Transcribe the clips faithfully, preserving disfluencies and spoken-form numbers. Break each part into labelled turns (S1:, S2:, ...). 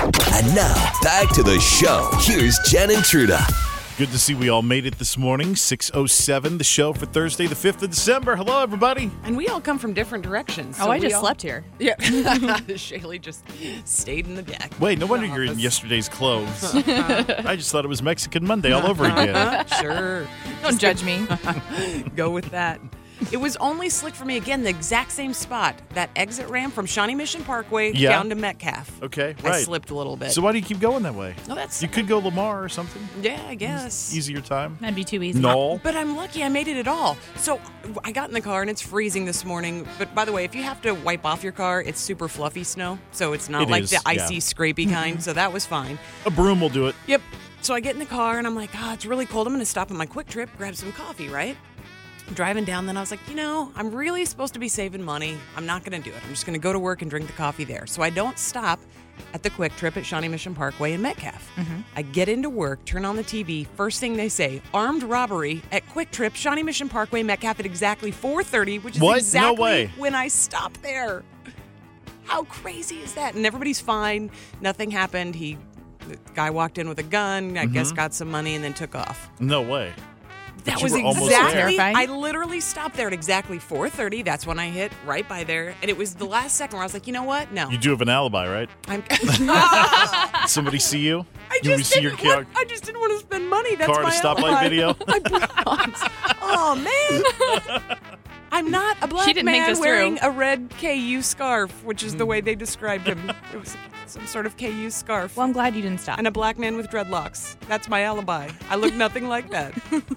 S1: And now, back to the show. Here's Jen and Truda.
S2: Good to see we all made it this morning. six oh seven, the show for Thursday, the fifth of December. Hello, everybody.
S3: And we all come from different directions.
S4: Oh,
S3: so
S4: I just
S3: all...
S4: slept here.
S3: Yeah. Shaylee just stayed in the deck.
S2: Wait, no wonder you're in yesterday's clothes. I just thought it was Mexican Monday all over again.
S3: Sure.
S4: Don't
S3: Just
S4: judge me.
S3: Go with that. It was only slick for me again, the exact same spot. That exit ramp from Shawnee Mission Parkway
S2: Yeah.
S3: down to Metcalf.
S2: Okay,
S3: I
S2: right.
S3: slipped a little bit.
S2: So why do you keep going that way?
S3: No, that's
S2: You could go Lamar or something.
S3: yeah, I guess.
S2: Easier time.
S4: That'd be too easy.
S2: No.
S3: But I'm lucky I made it at all. So I got in the car and it's freezing this morning. But by the way, if you have to wipe off your car, it's super fluffy snow. So it's not
S2: It
S3: like
S2: is,
S3: the icy,
S2: yeah.
S3: scrapey kind. So that was fine.
S2: A broom will do it.
S3: Yep. So I get in the car and I'm like, oh, it's really cold. I'm going to stop at my Quick Trip, grab some coffee, right? Driving down, then I was like, you know, I'm really supposed to be saving money. I'm not going to do it. I'm just going to go to work and drink the coffee there. So I don't stop at the Quick Trip at Shawnee Mission Parkway in Metcalf.
S4: Mm-hmm.
S3: I get into work, turn on the T V. First thing they say, armed robbery at Quick Trip, Shawnee Mission Parkway, Metcalf at exactly four thirty, which is
S2: What? No
S3: exactly
S2: way.
S3: when I stopped there. How crazy is that? And everybody's fine. Nothing happened. He, the guy walked in with a gun, I guess got some money, and then took off.
S2: No way.
S3: That
S2: you
S3: was
S2: were almost
S3: exactly.
S4: there. Terrifying.
S3: I literally stopped there at exactly four thirty. That's when I hit right by there, and it was the last second where I was like, you know what? No,
S2: You do have an alibi, right?
S3: I'm.
S2: Did somebody see you?
S3: I
S2: Did we
S3: just
S2: see your
S3: didn't.
S2: car,
S3: want, I just didn't want to spend money. That's
S2: car at
S3: my
S2: a stoplight
S3: alibi.
S2: video?
S3: I promise. Oh man. I'm not a black
S4: She didn't
S3: man
S4: think this
S3: wearing
S4: through.
S3: a red K U scarf, which is the way they described him. It was some sort of K U scarf.
S4: Well, I'm glad you didn't stop.
S3: And a black man with dreadlocks. That's my alibi. I look nothing like that.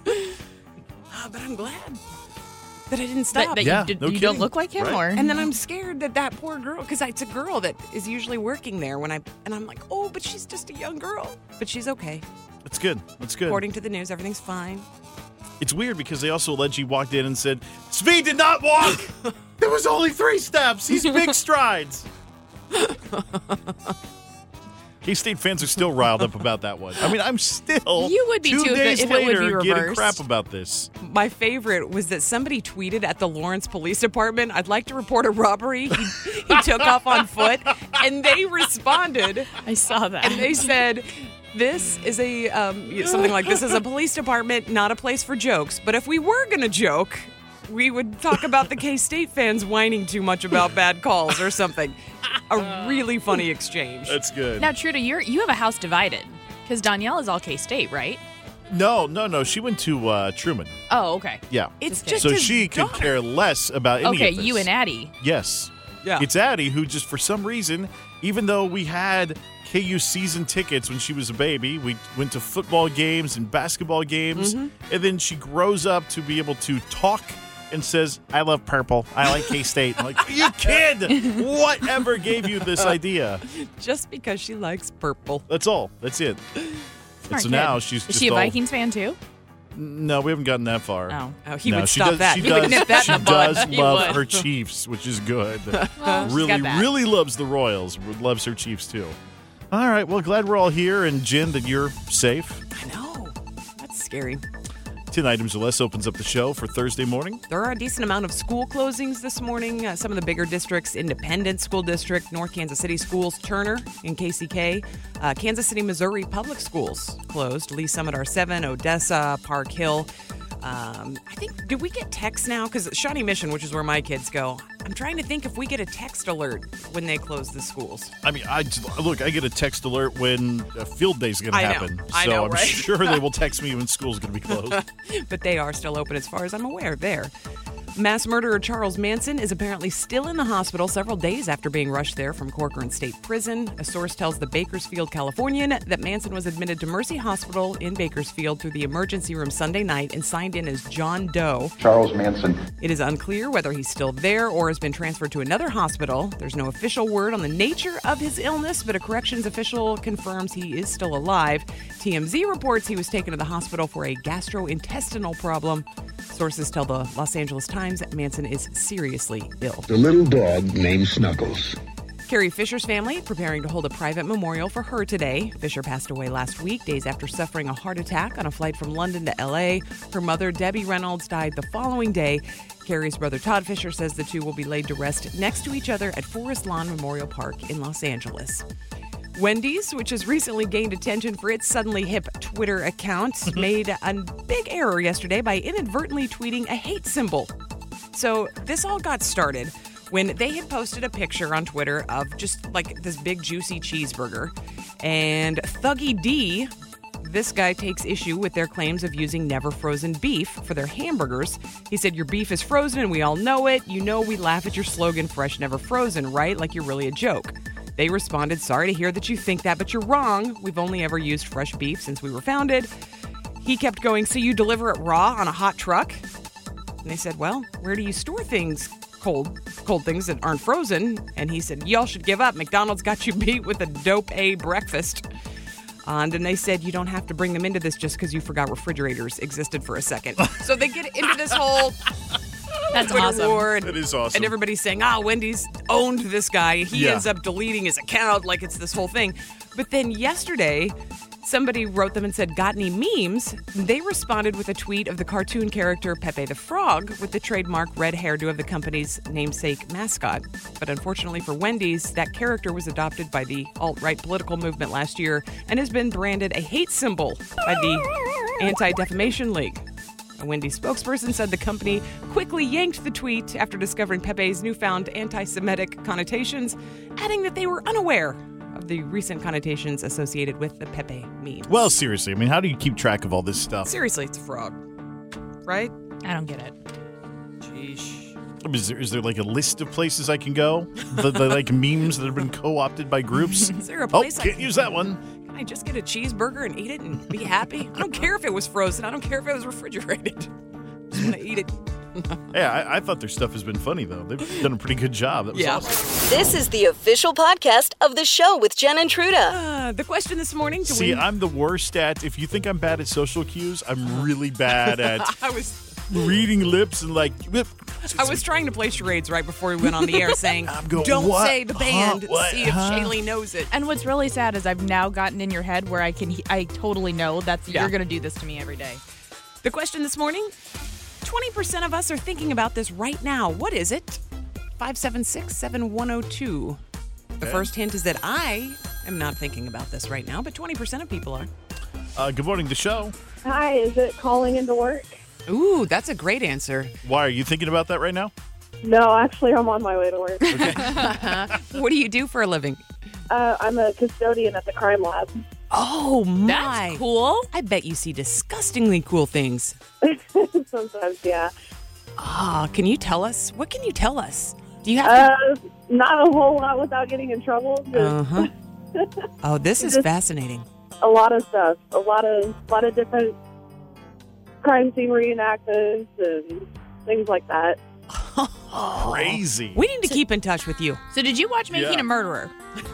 S3: Ah, but I'm glad that I didn't stop.
S4: that, that
S2: Yeah,
S4: you, did,
S2: no
S4: you
S2: kidding.
S4: don't look like him,
S2: Right.
S4: or
S3: And then I'm scared that that poor girl, because it's a girl that is usually working there when I, and I'm like, oh, but she's just a young girl. But she's okay.
S2: That's good. That's good.
S3: According to the news, everything's fine.
S2: It's weird because they also alleged he walked in and said, Svi did not walk. There was only three steps. He's big strides. K-State fans are still riled up about that one. I mean, I'm still
S4: You would be
S2: two
S4: too if it-
S2: days
S4: if it would be
S2: later getting
S4: reversed.
S2: crap about this.
S3: My favorite was that somebody tweeted at the Lawrence Police Department, I'd like to report a robbery. He, he took off on foot. And they responded,
S4: I saw that.
S3: and they said, this is a, um, something like, this is a police department, not a place for jokes. But if we were going to joke, we would talk about the K-State fans whining too much about bad calls or something. A really funny exchange.
S2: That's good.
S4: Now, Truda, you're you have a house divided because Danielle is all K-State, right?
S2: No, no, no. She went to uh, Truman.
S4: Oh, okay.
S2: Yeah.
S3: It's
S4: Just
S3: just
S2: So
S3: his
S2: she could
S3: daughter.
S2: care less about any
S4: Okay,
S2: of this.
S4: you and Addie.
S2: Yes.
S3: Yeah.
S2: It's Addie who just for some reason, even though we had K U season tickets when she was a baby, we went to football games and basketball games,
S3: Mm-hmm.
S2: and then she grows up to be able to talk and says, I love purple. I like K-State. I'm like, you kid! Whatever gave you this idea?
S3: Just because she likes purple.
S2: That's all. That's it. And
S4: Smart
S2: so
S4: kid.
S2: now she's
S4: Is
S2: just
S4: she a
S2: all-
S4: Vikings fan too?
S2: No, we haven't gotten that far.
S4: Oh.
S3: Oh, he
S2: no,
S3: would
S2: she
S3: stop
S2: does,
S3: that.
S2: She
S3: He
S2: does,
S3: would nip that
S2: she
S3: in the bud.
S2: does
S4: He
S2: love
S4: would.
S2: her Chiefs, which is good.
S4: Well, she's
S2: really,
S4: got that.
S2: really loves the Royals. Loves her Chiefs, too. All right. Well, glad we're all here. And, Jen, that you're safe.
S3: I know. That's scary.
S2: ten items or less opens up the show for Thursday morning.
S3: There are a decent amount of school closings this morning. Uh, some of the bigger districts, Independent School District, North Kansas City Schools, Turner in K C K, uh, Kansas City, Missouri Public Schools closed, Lee Summit R seven, Odessa, Park Hill. Um, I think, do we get texts now? Because Shawnee Mission, which is where my kids go, I'm trying to think if we get a text alert when they close the schools.
S2: I mean, I look, I get a text alert when a field day is going to
S3: I know.
S2: happen.
S3: I
S2: so
S3: know,
S2: I'm
S3: right?
S2: sure they will text me when school's going to be closed.
S3: But they are still open as far as I'm aware there. Mass murderer Charles Manson is apparently still in the hospital several days after being rushed there from Corcoran State Prison. A source tells the Bakersfield Californian that Manson was admitted to Mercy Hospital in Bakersfield through the emergency room Sunday night and signed in as John Doe.
S5: Charles Manson.
S3: It is unclear whether he's still there or has been transferred to another hospital. There's no official word on the nature of his illness, but a corrections official confirms he is still alive. T M Z reports he was taken to the hospital for a gastrointestinal problem. Sources tell the Los Angeles Times that Manson is seriously ill.
S5: The little dog named Snuggles.
S3: Carrie Fisher's family preparing to hold a private memorial for her today. Fisher passed away last week, days after suffering a heart attack on a flight from London to L A. Her mother, Debbie Reynolds, died the following day. Carrie's brother, Todd Fisher, says the two will be laid to rest next to each other at Forest Lawn Memorial Park in Los Angeles. Wendy's, which has recently gained attention for its suddenly hip Twitter account, made a big error yesterday by inadvertently tweeting a hate symbol. So this all got started when they had posted a picture on Twitter of just like this big juicy cheeseburger. And Thuggy D, this guy takes issue with their claims of using never frozen beef for their hamburgers. He said, your beef is frozen and we all know it. You know we laugh at your slogan, fresh, never frozen, right? Like you're really a joke. They responded, sorry to hear that you think that, but you're wrong. We've only ever used fresh beef since we were founded. He kept going, so you deliver it raw on a hot truck? And they said, well, where do you store things, cold cold things that aren't frozen? And he said, y'all should give up. McDonald's got you beat with a dope-A breakfast. And then they said, you don't have to bring them into this just because you forgot refrigerators existed for a second. So they get into this whole
S4: That's
S3: Twitter
S4: awesome.
S3: war. And,
S2: That is awesome.
S3: And everybody's saying, ah, Wendy's owned this guy. He
S2: Yeah.
S3: ends up deleting his account like it's this whole thing. But then yesterday, somebody wrote them and said, got any memes? They responded with a tweet of the cartoon character Pepe the Frog with the trademark red hairdo of the company's namesake mascot. But unfortunately for Wendy's, that character was adopted by the alt-right political movement last year and has been branded a hate symbol by the Anti-Defamation League. A Wendy's spokesperson said the company quickly yanked the tweet after discovering Pepe's newfound anti-Semitic connotations, adding that they were unaware of the recent connotations associated with the Pepe meme.
S2: Well, seriously, I mean, how do you keep track of all this stuff?
S3: Seriously, it's a frog, right?
S4: I don't get it.
S3: Sheesh.
S2: I mean, Is there, is there like a list of places I can go? The, the like memes that have been co-opted by groups?
S3: Is there a
S2: Oh,
S3: place I
S2: can't
S3: can,
S2: use that one.
S3: can I just get a cheeseburger and eat it and be happy? I don't care if it was frozen. I don't care if it was refrigerated. Just want to eat it.
S2: Yeah, I, I thought their stuff has been funny, though. They've done a pretty good job. That was
S3: Yeah.
S2: awesome.
S6: This is the official podcast of the show with Jen and Truda.
S3: Uh, the question this morning to
S2: See,
S3: win.
S2: I'm the worst at, if you think I'm bad at social cues, I'm really bad at
S3: I was
S2: reading lips and like,
S3: I was trying to play charades right before we went on the air saying,
S2: I'm going,
S3: don't
S2: what?
S3: say the band,
S2: Huh? What?
S3: see if
S2: Huh?
S3: Shaylee knows it.
S4: And what's really sad is I've now gotten in your head where I can, I totally know that's
S3: Yeah.
S4: you're going to do this to me every day.
S3: The question this morning, twenty percent of us are thinking about this right now. What is it? five seven six, seven one zero two. The
S2: Okay.
S3: first hint is that I am not thinking about this right now, but twenty percent of people are.
S2: Uh, good morning, the show.
S7: Hi, is it calling into work?
S3: Ooh, that's a great answer.
S2: Why, are you thinking about that right now?
S7: No, actually, I'm on my way to work.
S3: What do you do for a living?
S7: uh, I'm a custodian at the crime lab.
S3: Oh, my.
S4: That's cool.
S3: I bet you see disgustingly cool things.
S7: Sometimes, yeah.
S3: Ah, can you tell us? What can you tell us? Do you have
S7: Uh, not a whole lot without getting in trouble.
S3: to...
S7: Just
S3: Uh-huh. Oh, this is
S7: Just-
S3: fascinating.
S7: a lot of stuff. A lot of, lot of different crime scene reenactors and things like that.
S2: Crazy.
S3: We need to keep in touch with you.
S4: So did you watch Making
S2: Yeah.
S4: a Murderer?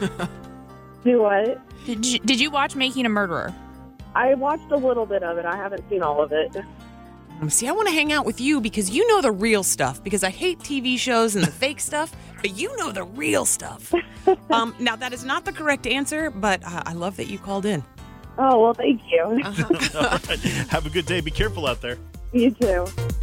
S7: Do what?
S4: Did you, did you watch Making a Murderer?
S7: I watched a little bit of it. I haven't seen all of it.
S3: Um, See, I want to hang out with you because you know the real stuff. Because I hate T V shows and the fake stuff, but you know the real stuff. Um, now, that is not the correct answer, but uh, I love that you called in.
S7: Oh, well, thank you.
S2: All right. Have a good day. Be careful out there.
S7: You too.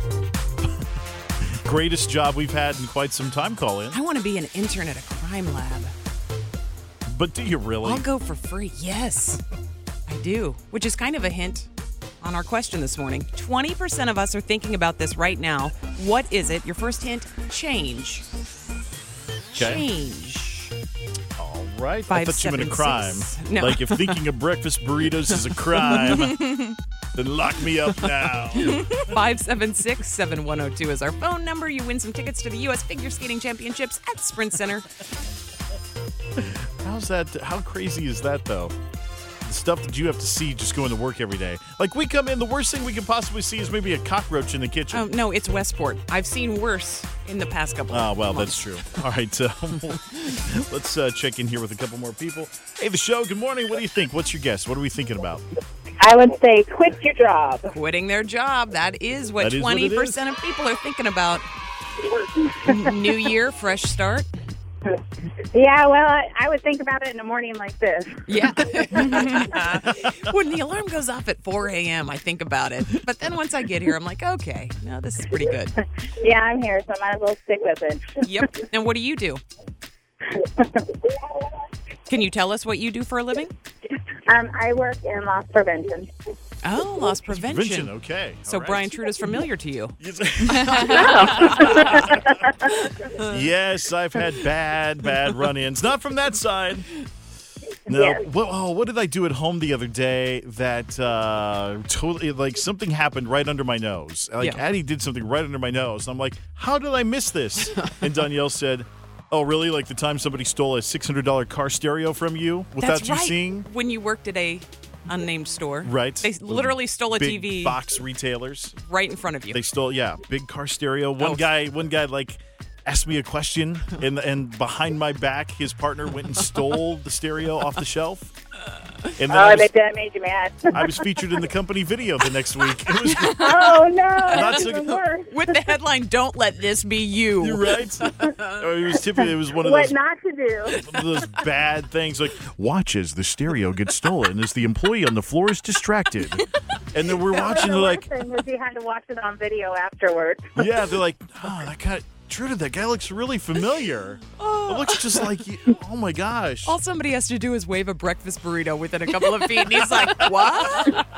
S2: Greatest job we've had in quite some time, call in.
S3: I want to be an intern at a crime lab.
S2: But do you really?
S3: I'll go for free. Yes, I do. Which is kind of a hint on our question this morning. twenty percent of us are thinking about this right now. What is it? Your first hint, change.
S2: Okay.
S3: Change.
S2: All right. I
S3: Five,
S2: thought you meant a
S3: seven,
S2: crime.
S3: six. No.
S2: Like if thinking of breakfast burritos is a crime, then lock me up now.
S3: five seven six, seven one zero two is our phone number. You win some tickets to the U S Figure Skating Championships at Sprint Center.
S2: How's that? How crazy is that, though? The stuff that you have to see just going to work every day. Like, we come in, the worst thing we can possibly see is maybe a cockroach in the kitchen.
S3: Oh, no, it's Westport. I've seen worse in the past couple
S2: Oh,
S3: of
S2: well,
S3: months.
S2: that's true. All right, uh, let's uh, check in here with a couple more people. Hey, the show, good morning. What do you think? What's your guess? What are we thinking about?
S8: I would say quit your job.
S3: Quitting their job. That is what
S2: That is what it is.
S3: twenty percent of people are thinking about. New year, fresh start.
S8: Yeah, well, I, I would think about it in a morning like this.
S3: Yeah. When the alarm goes off at four a.m., I think about it. But then once I get here, I'm like, okay, no, this is pretty good.
S8: Yeah, I'm here, so I might as well stick with it.
S3: Yep. And what do you do? Can you tell us what you do for a living?
S8: Um, I work in loss prevention.
S3: Oh, loss prevention.
S2: Prevention, okay.
S3: So
S2: All right.
S3: Brian Trudeau's familiar to you.
S2: Yes, I've had bad, bad run-ins. Not from that side. No.
S8: Yes.
S2: What, oh, what did I do at home the other day that uh, totally, like, something happened right under my nose? Like,
S3: Yeah.
S2: Addie did something right under my nose. And I'm like, how did I miss this? And Danielle said, oh, really? Like the time somebody stole a six hundred dollars car stereo from you without
S3: That's
S2: you
S3: right.
S2: seeing?
S3: When you worked at a unnamed store.
S2: Right.
S3: They literally stole a
S2: Big
S3: T V
S2: box retailers.
S3: right in front of you.
S2: They stole, yeah, big car stereo. One
S3: Oh.
S2: guy, one guy, like, asked me a question, and and behind my back, his partner went and stole the stereo off the shelf. And then
S8: Oh,
S2: I,
S8: I
S2: was,
S8: bet that made you mad.
S2: I was featured in the company video the next week. It was
S8: Oh, no.
S2: Not
S8: That's
S2: so
S8: even
S2: good.
S8: worse.
S3: With the headline, "Don't let this be you."
S2: You're right. It was typically it was one of
S8: What
S2: those
S8: not to do.
S2: one of those bad things like watch as the stereo gets stolen as the employee on the floor is distracted, and then we're watching
S8: the
S2: like
S8: worst thing was you had to watch it on video afterwards.
S2: yeah they're like oh that guy Truda, that guy looks really familiar. It looks just like you. Oh my gosh.
S3: All somebody has to do is wave a breakfast burrito within a couple of feet, and he's like, "What?"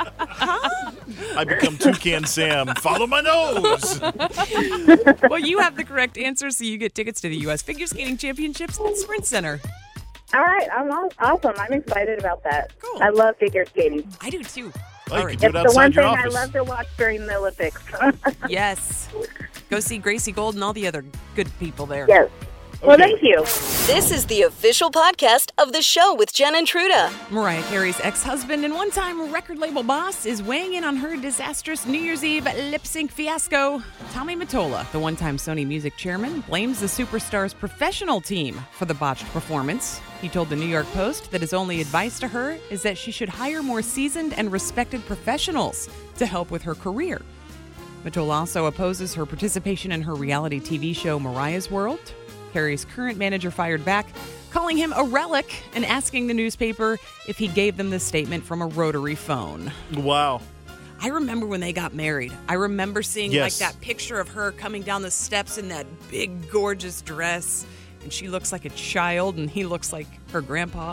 S2: I become Toucan Sam. Follow my nose.
S3: Well, you have the correct answer, so you get tickets to the U S Figure Skating Championships at Sprint Center.
S8: All right. I'm aw- awesome. I'm excited about that.
S3: Cool.
S8: I love figure skating.
S3: I do too.
S2: Oh,
S3: All
S2: you
S3: right.
S2: can do it
S8: It's the one
S2: outside your
S8: thing I
S2: office.
S8: love to watch during the Olympics.
S3: Yes. Go see Gracie Gold and all the other good people there.
S8: Yes. Well,
S2: Okay.
S8: thank you.
S6: This is the official podcast of the show with Jen and Truda.
S3: Mariah Carey's ex-husband and one-time record label boss is weighing in on her disastrous New Year's Eve lip-sync fiasco. Tommy Mottola, the one-time Sony Music chairman, blames the superstar's professional team for the botched performance. He told the New York Post that his only advice to her is that she should hire more seasoned and respected professionals to help with her career. Mottola also opposes her participation in her reality T V show Mariah's World. Carey's current manager fired back, calling him a relic and asking the newspaper if he gave them the statement from a rotary phone.
S2: Wow.
S3: I remember when they got married. I remember seeing
S2: Yes.
S3: like that picture of her coming down the steps in that big, gorgeous dress. And she looks like a child, and he looks like her grandpa.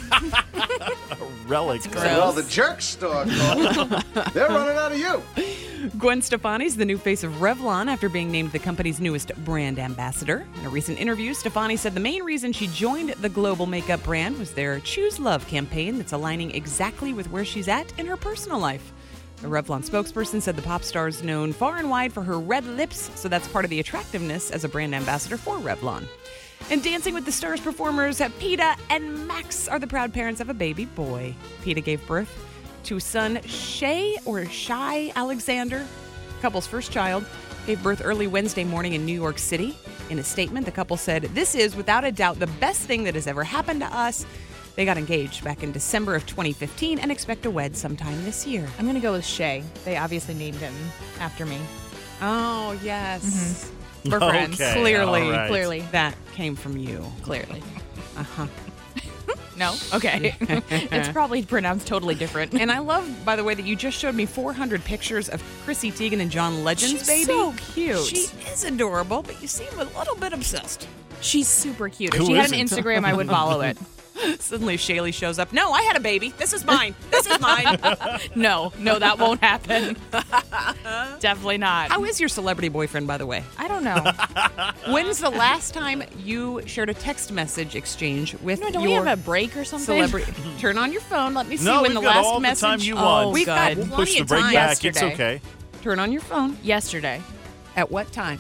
S2: Relic.
S9: Well, the jerks store called. They're running out of you.
S3: Gwen Stefani's the new face of Revlon after being named the company's newest brand ambassador. In a recent interview, Stefani said the main reason she joined the global makeup brand was their Choose Love campaign that's aligning exactly with where she's at in her personal life. The Revlon spokesperson said the pop star is known far and wide for her red lips, so that's part of the attractiveness as a brand ambassador for Revlon. And Dancing with the Stars performers Peta and Max are the proud parents of a baby boy. Peta gave birth to son Shay or Shy Alexander, the couple's first child, gave birth early Wednesday morning in New York City. In a statement, the couple said, "This is without a doubt the best thing that has ever happened to us." They got engaged back in December of twenty fifteen and expect to wed sometime this year.
S4: I'm going to go with Shay. They obviously named him after me.
S3: Oh, yes.
S4: We're friends.
S2: Okay,
S3: Clearly,
S2: all right.
S3: clearly, that came from you.
S4: Clearly.
S3: Uh-huh.
S4: No? Okay. It's probably pronounced totally different.
S3: And I love, by the way, that you just showed me four hundred pictures of Chrissy Teigen and John Legend's
S4: She's
S3: baby.
S4: so cute.
S3: She is adorable, but you seem a little bit obsessed.
S4: She's super cute. If
S2: Who
S4: she had an
S2: isn't?
S4: Instagram, I would follow it.
S3: Suddenly, Shaylee shows up. No, I had a baby. This is mine. This is mine.
S4: No, no, that won't happen. Definitely not.
S3: How is your celebrity boyfriend, by the way?
S4: I don't know.
S3: When's the last time you shared a text message exchange with
S4: No, don't
S3: your
S4: we have a break or something?
S3: celebrity? Turn on your phone. Let me see
S2: No,
S3: when
S2: we've
S3: the
S2: got
S3: last
S2: all the
S3: message.
S2: time you
S4: Oh,
S2: want.
S3: We've got
S4: good.
S3: plenty
S2: Push the
S3: of
S2: break
S3: time.
S2: back. It's
S4: Yesterday.
S2: okay.
S3: Turn on your phone.
S4: Yesterday.
S3: At what time?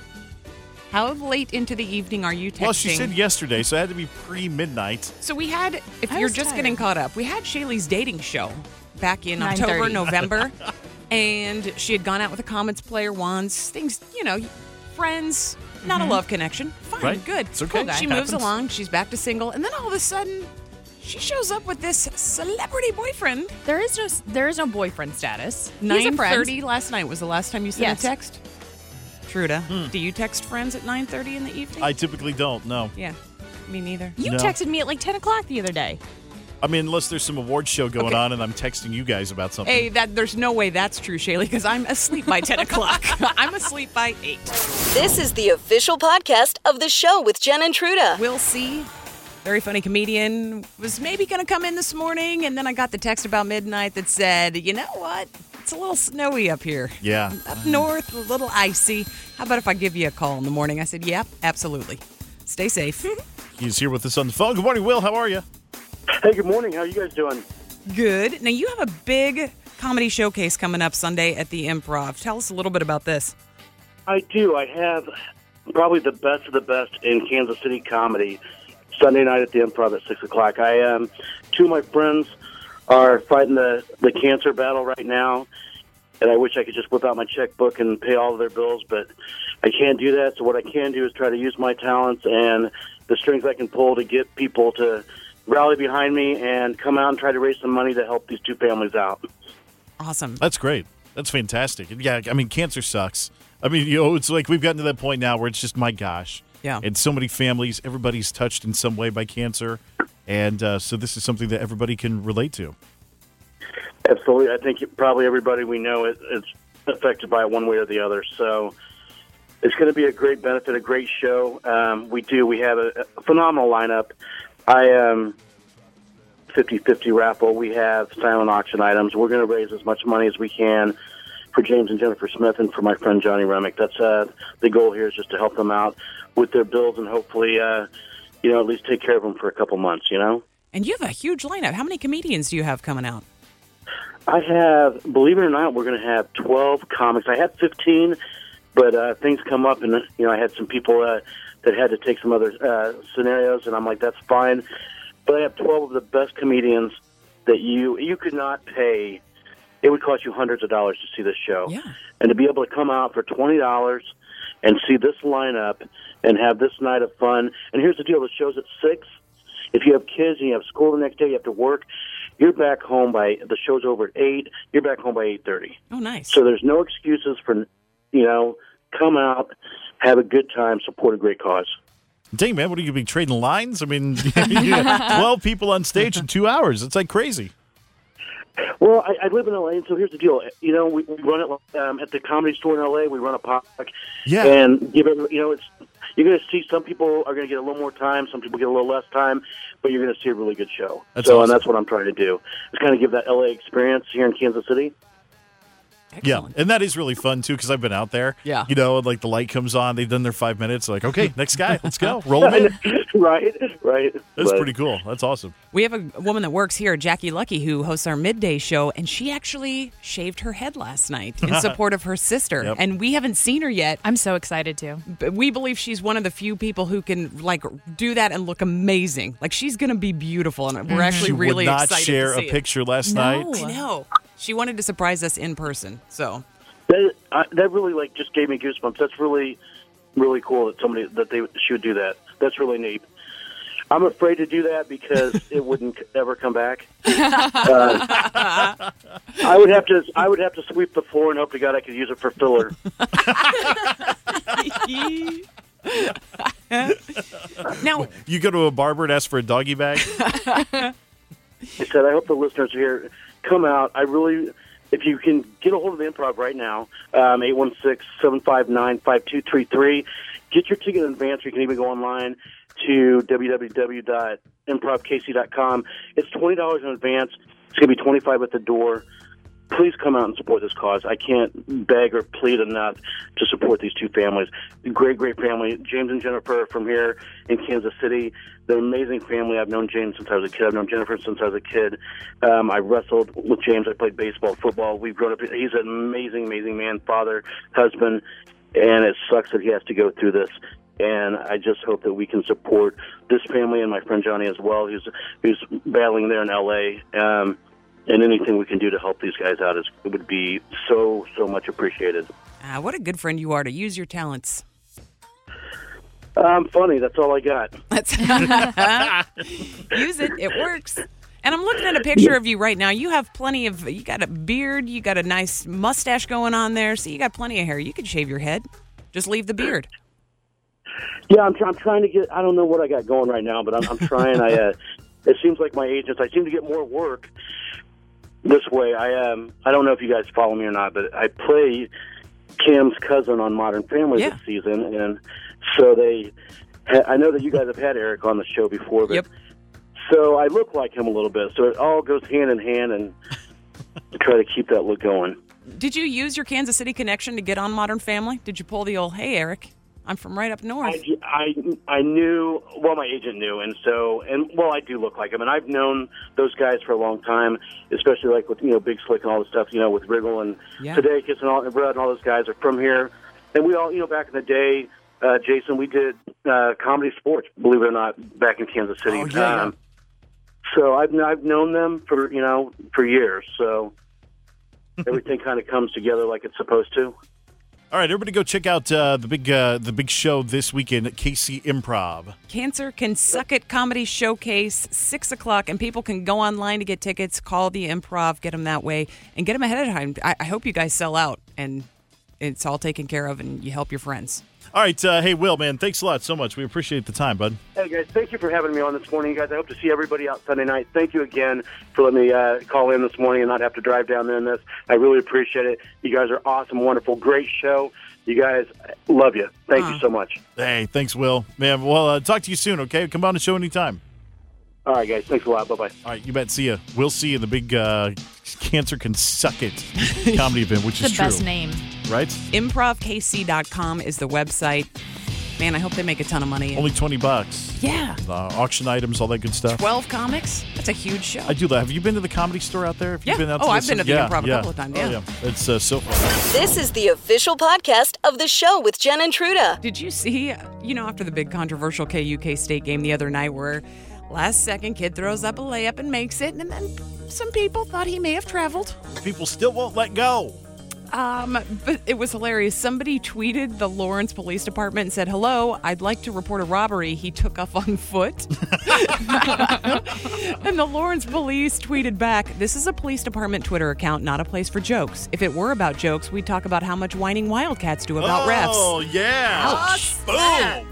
S3: How late into the evening are you texting?
S2: Well, she said yesterday, so it had to be pre-midnight.
S3: So we had, if
S4: I
S3: you're
S4: was
S3: just
S4: tired.
S3: getting caught up, we had Shaylee's dating show back in
S4: nine
S3: October,
S4: thirty.
S3: November. And she had gone out with a Comets player once. Things, you know, friends, not a love connection. Fine,
S2: Right.
S3: good.
S2: It's okay.
S3: Cool guy. She
S2: It
S3: moves
S2: happens.
S3: along. She's back to single. And then all of a sudden, she shows up with this celebrity boyfriend.
S4: There is no there is no boyfriend status. He's a
S3: nine
S4: friend.
S3: thirty last night was the last time you sent
S4: Yes.
S3: a text? Truda, do you text friends at nine thirty in the evening?
S2: I typically don't, no.
S3: yeah, me neither.
S4: You
S2: No.
S4: texted me at like ten o'clock the other day.
S2: I mean, unless there's some award show going
S3: Okay.
S2: on and I'm texting you guys about something.
S3: Hey, that there's no way that's true, Shaylee, because I'm asleep by ten o'clock. I'm asleep by eight.
S6: This is the official podcast of the show with Jen and Truda.
S3: We'll see very funny comedian, was maybe going to come in this morning, and then I got the text about midnight that said, you know what? It's a little snowy up here.
S2: Yeah.
S3: Up north, a little icy. How about if I give you a call in the morning? I said, yep, absolutely. Stay safe.
S2: He's here with us on the phone. Good morning, Will. How are you?
S10: Hey, good morning. How are you guys doing?
S3: Good. Now, you have a big comedy showcase coming up Sunday at the Improv. Tell us a little bit about this.
S10: I do. I have probably the best of the best in Kansas City comedy Sunday night at the Improv at six o'clock. I um, two of my friends are fighting the, the cancer battle right now, and I wish I could just whip out my checkbook and pay all of their bills, but I can't do that. So what I can do is try to use my talents and the strings I can pull to get people to rally behind me and come out and try to raise some money to help these two families out.
S3: Awesome.
S2: That's great. That's fantastic. And yeah, I mean, cancer sucks. I mean, you know, it's like we've gotten to that point now where it's just, my gosh.
S3: Yeah.
S2: And so many families, everybody's touched in some way by cancer. And uh, so this is something that everybody can relate to.
S10: Absolutely. I think probably everybody we know is, is affected by it one way or the other. So it's going to be a great benefit, a great show. Um, we do. We have a, a phenomenal lineup. I um, fifty-fifty raffle. We have silent auction items. We're going to raise as much money as we can for James and Jennifer Smith and for my friend Johnny Remick. That's uh, the goal here, is just to help them out with their bills and hopefully, uh, you know, at least take care of them for a couple months, you know?
S3: And you have a huge lineup. How many comedians do you have coming out?
S10: I have, believe it or not, we're going to have twelve comics. I had fifteen, but uh, things come up, and, you know, I had some people uh, that had to take some other uh, scenarios, and I'm like, that's fine. But I have twelve of the best comedians that you you could not pay. It would cost you hundreds of dollars to see this show.
S3: Yeah.
S10: And to be able to come out for twenty dollars and see this lineup and have this night of fun. And here's the deal, the show's at six. If you have kids and you have school the next day, you have to work, you're back home by, the show's over at eight, you're back home by eight thirty.
S3: Oh, nice.
S10: So there's no excuses for, you know, come out, have a good time, support a great cause.
S2: Dang, man, what are you going to be trading lines? I mean, you got twelve people on stage in two hours. It's like crazy.
S10: Well, I, I live in L A, and so here's the deal. You know, we, we run it um, at the Comedy Store in L A. We run a potluck,
S2: Yeah.
S10: and give it. You know, it's you're going to see some people are going to get a little more time, some people get a little less time, but you're going to see a really good show.
S2: That's
S10: so,
S2: awesome.
S10: and that's what I'm trying to do. Just kind of give that L A experience here in Kansas City.
S3: Excellent.
S2: Yeah, and that is really fun, too, because I've been out there.
S3: Yeah.
S2: You know, like the light comes on, they've done their five minutes, like, okay, next guy, let's go, roll him in.
S10: right, right.
S2: That's
S10: But-
S2: pretty cool. That's awesome.
S3: We have a woman that works here, Jackie Lucky, who hosts our midday show, and she actually shaved her head last night in support of her sister.
S2: Yep.
S3: And we haven't seen her yet.
S4: I'm so excited to.
S3: But we believe she's one of the few people who can like do that and look amazing. Like, she's going to be beautiful, and we're actually
S2: She
S3: really
S2: would not
S3: excited
S2: share
S3: to see
S2: a
S3: it.
S2: picture last
S4: No.
S2: night.
S3: I know. She wanted to surprise us in person. So
S10: That, uh, that really like just gave me goosebumps. That's really, really cool that somebody that they she would do that. That's really neat. I'm afraid to do that because it wouldn't ever come back. Uh, I would have to I would have to sweep the floor and hope to God I could use it for filler.
S3: now,
S2: You go to a barber and ask for a doggy bag?
S10: I said I hope the listeners here come out. I really. If you can get a hold of the Improv right now, um, eight one six, seven five nine, five two three three. Get your ticket in advance. You can even go online to w w w dot improv k c dot com. It's twenty dollars in advance. It's going to be twenty-five dollars at the door. Please come out and support this cause. I can't beg or plead enough to support these two families. Great, great family. James and Jennifer from here in Kansas City. They're an amazing family. I've known James since I was a kid. I've known Jennifer since I was a kid. Um, I wrestled with James. I played baseball, football. We've grown up. He's an amazing, amazing man, father, husband, and it sucks that he has to go through this. And I just hope that we can support this family and my friend Johnny as well, who's, who's battling there in L A. Um, and anything we can do to help these guys out is it would be so, so much appreciated.
S3: uh, what a good friend you are to use your talents.
S10: I'm funny. That's all I got.
S3: That's use it. It works. And I'm looking at a picture of you right now. You have plenty of, you got a beard, you got a nice mustache going on there, so you got plenty of hair. You could shave your head. Just leave the beard.
S10: Yeah, I'm, try- I'm trying to get, I don't know what I got going right now, but I'm, I'm trying. I, uh, it seems like my agents, I seem to get more work this way. I um, I don't know if you guys follow me or not, but I play Cam's cousin on Modern Family
S3: Yeah.
S10: this season, and so they I know that you guys have had Eric on the show before, but
S3: Yep.
S10: so I look like him a little bit. So it all goes hand in hand, and try to keep that look going.
S3: Did you use your Kansas City connection to get on Modern Family? Did you pull the old, hey, Eric, I'm from right up north?
S10: I, I, I knew, well, my agent knew, and so, and well, I do look like him, and I've known those guys for a long time, especially like with, you know, Big Slick and all the stuff, you know, with Riggle and
S3: Yeah.
S10: Sudeikis and all, and Brad and all those guys are from here. And we all, you know, back in the day, uh, Jason, we did uh, comedy sports, believe it or not, back in Kansas City.
S2: Oh, yeah.
S10: Um, so I've, I've known them for, you know, for years, so everything kind of comes together like it's supposed to.
S2: All right, everybody go check out uh, the big uh, the big show this weekend at K C Improv.
S3: Cancer Can Suck It Comedy Showcase, six o'clock, and people can go online to get tickets, call the Improv, get them that way, and get them ahead of time. I, I hope you guys sell out, and it's all taken care of, and you help your friends.
S2: All right, uh, hey, Will, man, thanks a lot so much. We appreciate the time, bud.
S10: Hey, guys, thank you for having me on this morning, guys. I hope to see everybody out Sunday night. Thank you again for letting me uh, call in this morning and not have to drive down there in this. I really appreciate it. You guys are awesome, wonderful, great show. You guys, love you. Thank
S3: Uh.
S10: you so much.
S2: Hey, thanks, Will. Man, well, uh, talk to you soon, okay? Come on the show anytime.
S10: All right, guys. Thanks a lot. Bye-bye.
S2: All right, you bet. See ya. We'll see you in the big uh, Cancer Can Suck It comedy event, which
S4: The
S2: is true.
S4: best name.
S2: Right?
S3: improv k c dot com is the website. Man, I hope they make a ton of money.
S2: Only twenty bucks.
S3: Yeah.
S2: Uh, auction items, all that good stuff.
S3: twelve comics? That's a huge show.
S2: I do that. Have you been to the comedy store out there? Have you
S3: Yeah.
S2: been out
S3: Oh,
S2: to
S3: I've
S2: this-
S3: been to the
S2: yeah,
S3: Improv a
S2: yeah.
S3: couple of times,
S2: Oh,
S3: yeah.
S2: It's uh, so fun.
S6: This is the official podcast of the show with Jen and Truda.
S3: Did you see, you know, after the big controversial K U K State game the other night where last second kid throws up a layup and makes it, and then some people thought he may have traveled?
S2: People still won't let go.
S3: Um, but it was hilarious. Somebody tweeted the Lawrence Police Department and said, hello, I'd like to report a robbery. He took off on foot. And the Lawrence Police tweeted back, this is a police department Twitter account, not a place for jokes. If it were about jokes, we'd talk about how much whining Wildcats do about refs.
S2: Oh, yeah.
S3: Ouch.
S2: Boom.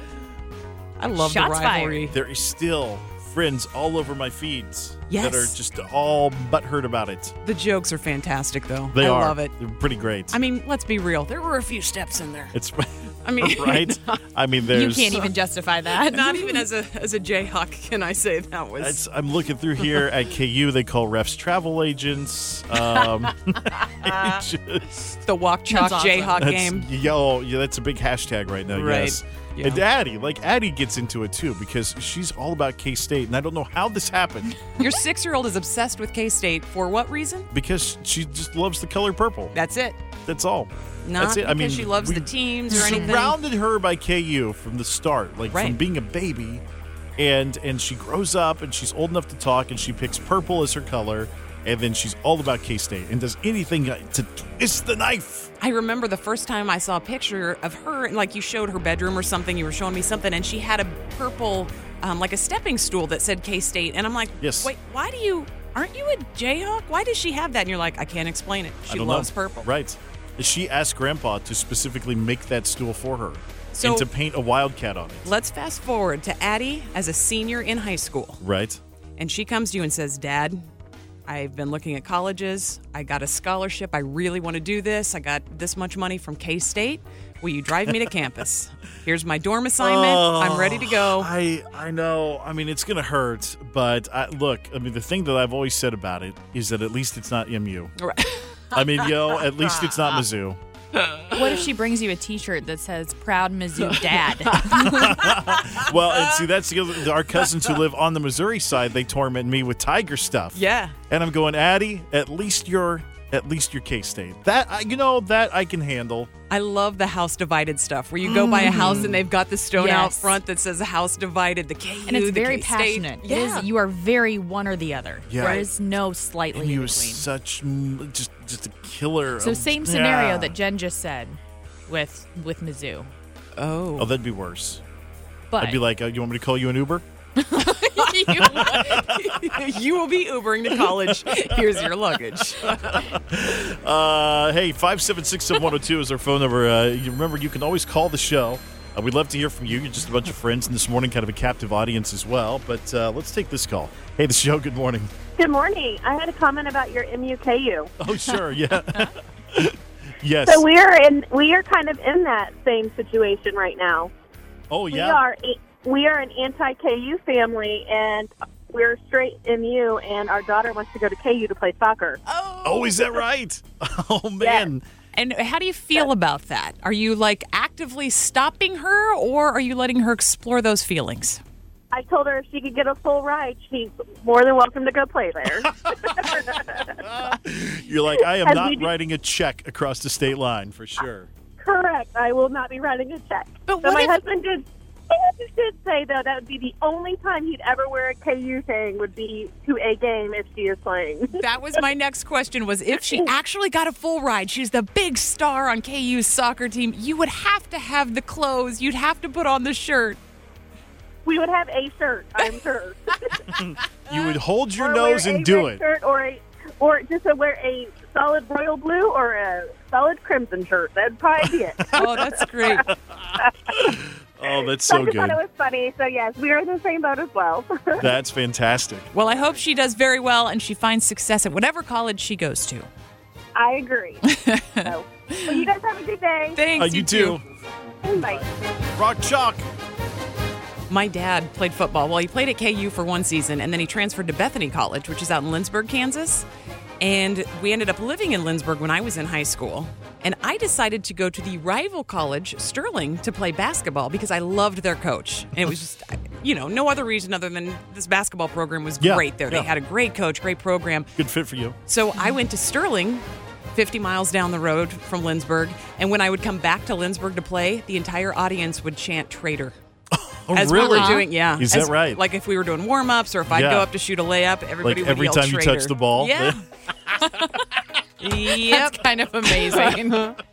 S3: I love
S4: Shots
S3: the rivalry.
S2: There is still friends all over my feeds
S3: Yes.
S2: that are just all butthurt about it.
S3: The jokes are fantastic, though.
S2: They
S3: I
S2: are.
S3: love it.
S2: They're pretty great.
S3: I mean, let's be real. There were a few steps in there.
S2: It's
S3: I mean,
S2: right. I mean,
S4: You
S2: there's.
S4: can't even justify that.
S3: Not even as a as a Jayhawk can I say that was.
S2: It's, I'm looking through here at K U. They call refs travel agents. Um, it's just,
S3: the walk chalk
S4: That's awesome.
S3: Jayhawk
S2: that's,
S3: game.
S2: Yo, yeah, that's a big hashtag right now.
S3: Right.
S2: Yes.
S3: Yeah.
S2: And Addie, like Addie gets into it too because she's all about K-State, and I don't know how this happened
S3: Your six-year-old is obsessed with K-State for what reason?
S2: because she just loves the color purple.
S3: That's it.
S2: That's all.
S3: Not
S2: That's it.
S3: because
S2: I mean,
S3: she loves
S2: we
S3: the teams or anything.
S2: Surrounded her by K U from the start, like from
S3: Right.
S2: being a baby, and and she grows up and she's old enough to talk, and she picks purple as her color, and then she's all about K-State and does anything to twist the knife.
S3: I remember the first time I saw a picture of her, and like you showed her bedroom or something, you were showing me something, and she had a purple, um, like a stepping stool that said K-State, and I'm like,
S2: Yes.
S3: wait, why do you, aren't you a Jayhawk? Why does she have that? And you're like, I can't explain it.
S2: I
S3: She
S2: don't
S3: loves
S2: know.
S3: purple.
S2: Right. She asked Grandpa to specifically make that stool for her
S3: So-
S2: and to paint a wildcat on it.
S3: Let's fast forward to Addie as a senior in high school.
S2: Right.
S3: And she comes to you and says, Dad, I've been looking at colleges. I got a scholarship. I really want to do this. I got this much money from K-State. Will you drive me to campus? Here's my dorm assignment. I'm ready to go.
S2: I I know. I mean, it's gonna hurt, but I, look. I mean, the thing that I've always said about it is that at least it's not M U.
S3: Right.
S2: I mean, yo, at least it's not Mizzou.
S4: What if she brings you a T-shirt that says "Proud Mizzou Dad"?
S2: Well, and see, that's the other, our cousins who live on the Missouri side. They torment me with Tiger stuff.
S3: Yeah.
S2: And I'm going, Addie, at least you're at least you're K-State. That I- you know that I can handle.
S3: I love the house divided stuff where you go by a house and they've got the stone out
S4: Yes.
S3: front that says house divided, the K U,
S4: And it's
S3: the
S4: very
S3: K-State.
S4: passionate. It
S3: Yeah.
S4: is, you are very one or the other.
S2: Yeah.
S4: There is no slightly
S2: And he
S4: in
S2: was
S4: between.
S2: such mm, just just a killer.
S4: So
S2: of-
S4: same scenario
S2: yeah.
S4: that Jen just said with with Mizzou.
S3: Oh.
S2: Oh, that'd be worse.
S4: But
S2: I'd be like, uh, you want me to call you an Uber?
S3: You will be Ubering to college. Here's your luggage.
S2: Uh, hey, five seven six, seven one zero two is our phone number. Uh, you remember, you can always call the show. Uh, we'd love to hear from you. You're just a bunch of friends, and this morning, kind of a captive audience as well. But uh, let's take this call. Hey, the show, good morning.
S7: Good morning. I had a comment about your M U K U.
S2: Oh, sure, yeah. Yes.
S7: So we are in we are kind of in that same situation right now.
S2: Oh, yeah?
S7: We are, we are an anti-K U family, and we're straight M U, and our daughter wants to go to K U to play soccer.
S3: Oh,
S2: Oh, is that right? Oh, man.
S3: And how do you feel about that? Are you like actively stopping her, or are you letting her explore those feelings?
S7: I told her if she could get a full ride, she's more than welcome to go play there.
S2: You're like, I am
S7: As
S2: not
S7: we do-
S2: writing a check across the state line for sure.
S7: Correct. I will not be writing a check.
S3: But
S7: so
S3: what
S7: my
S3: if-
S7: husband did. My husband did say though that would be the only time he'd ever wear a K U thing would be to a game if she is playing.
S3: That was my next question, was if she actually got a full ride, she's the big star on K U's soccer team, you would have to have the clothes, you'd have to put on the shirt.
S7: We would have a shirt, I'm sure.
S2: You would hold your
S7: or
S2: nose
S7: wear
S2: and
S7: a
S2: do
S7: red
S2: it.
S7: Shirt or a, or just a, wear a solid royal blue or a solid crimson shirt. That'd probably be it.
S3: Oh, that's great.
S2: Oh, that's
S7: So I
S2: so
S7: just
S2: good.
S7: thought it was funny. So yes, we are in the same boat as well.
S2: That's fantastic.
S3: Well, I hope she does very well and she finds success at whatever college she goes to.
S7: I agree. So, well, you guys have a good day.
S3: Thanks.
S2: Uh, you too.
S7: Bye.
S2: Rock chalk.
S3: My dad played football. Well, he played at K U for one season, and then he transferred to Bethany College, which is out in Lindsborg, Kansas. And we ended up living in Lindsborg when I was in high school. And I decided to go to the rival college, Sterling, to play basketball because I loved their coach. And it was just, you know, no other reason other than this basketball program was
S2: Yeah,
S3: great there.
S2: yeah.
S3: They had a great coach, great program.
S2: Good fit for you.
S3: So I went to Sterling, fifty miles down the road from Lindsborg. And when I would come back to Lindsborg to play, the entire audience would chant traitor.
S2: Oh,
S3: As
S2: really?
S3: we were doing, yeah.
S2: Is
S3: As-
S2: that right?
S3: Like if we were doing warm-ups or if I'd
S2: Yeah.
S3: go up to shoot a layup, everybody
S2: Like
S3: would
S2: every
S3: yell
S2: time you
S3: traitor.
S2: touch the ball?
S3: Yeah. Yep.
S4: That's kind of amazing.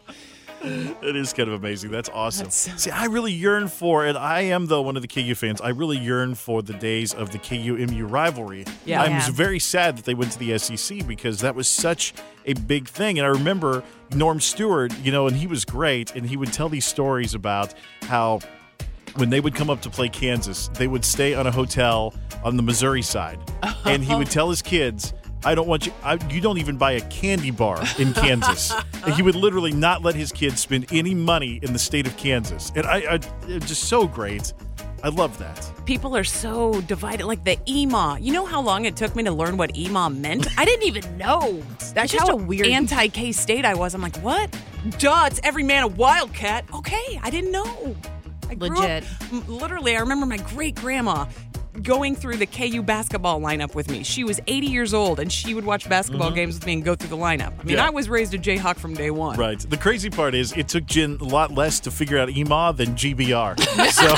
S2: It is kind of amazing. That's awesome.
S3: That's-
S2: See, I really yearn for, and I am, though, one of the K U fans, I really yearn for the days of the K U M U rivalry.
S3: Yeah.
S2: I
S4: Yeah.
S2: was very sad that they went to the S E C because that was such a big thing. And I remember Norm Stewart, you know, and he was great, and he would tell these stories about how when they would come up to play Kansas, they would stay on a hotel on the Missouri side. And he would tell his kids, I don't want you, I, you don't even buy a candy bar in Kansas. And he would literally not let his kids spend any money in the state of Kansas. And I, I it's just so great. I love that.
S3: People are so divided. Like the E M A. You know how long it took me to learn what E M A meant? I didn't even know. That's
S4: just
S3: how
S4: a weird-
S3: anti-K-State I was. I'm like, what? Duh, it's every man a Wildcat. Okay, I didn't know. I grew
S4: Legit.
S3: Up, m- literally, I remember my great-grandma going through the K U basketball lineup with me. She was eighty years old, and she would watch basketball games with me and go through the lineup. I mean,
S2: Yeah.
S3: I was raised a Jayhawk from day one.
S2: Right. The crazy part is it took Jen a lot less to figure out E M A than G B R. So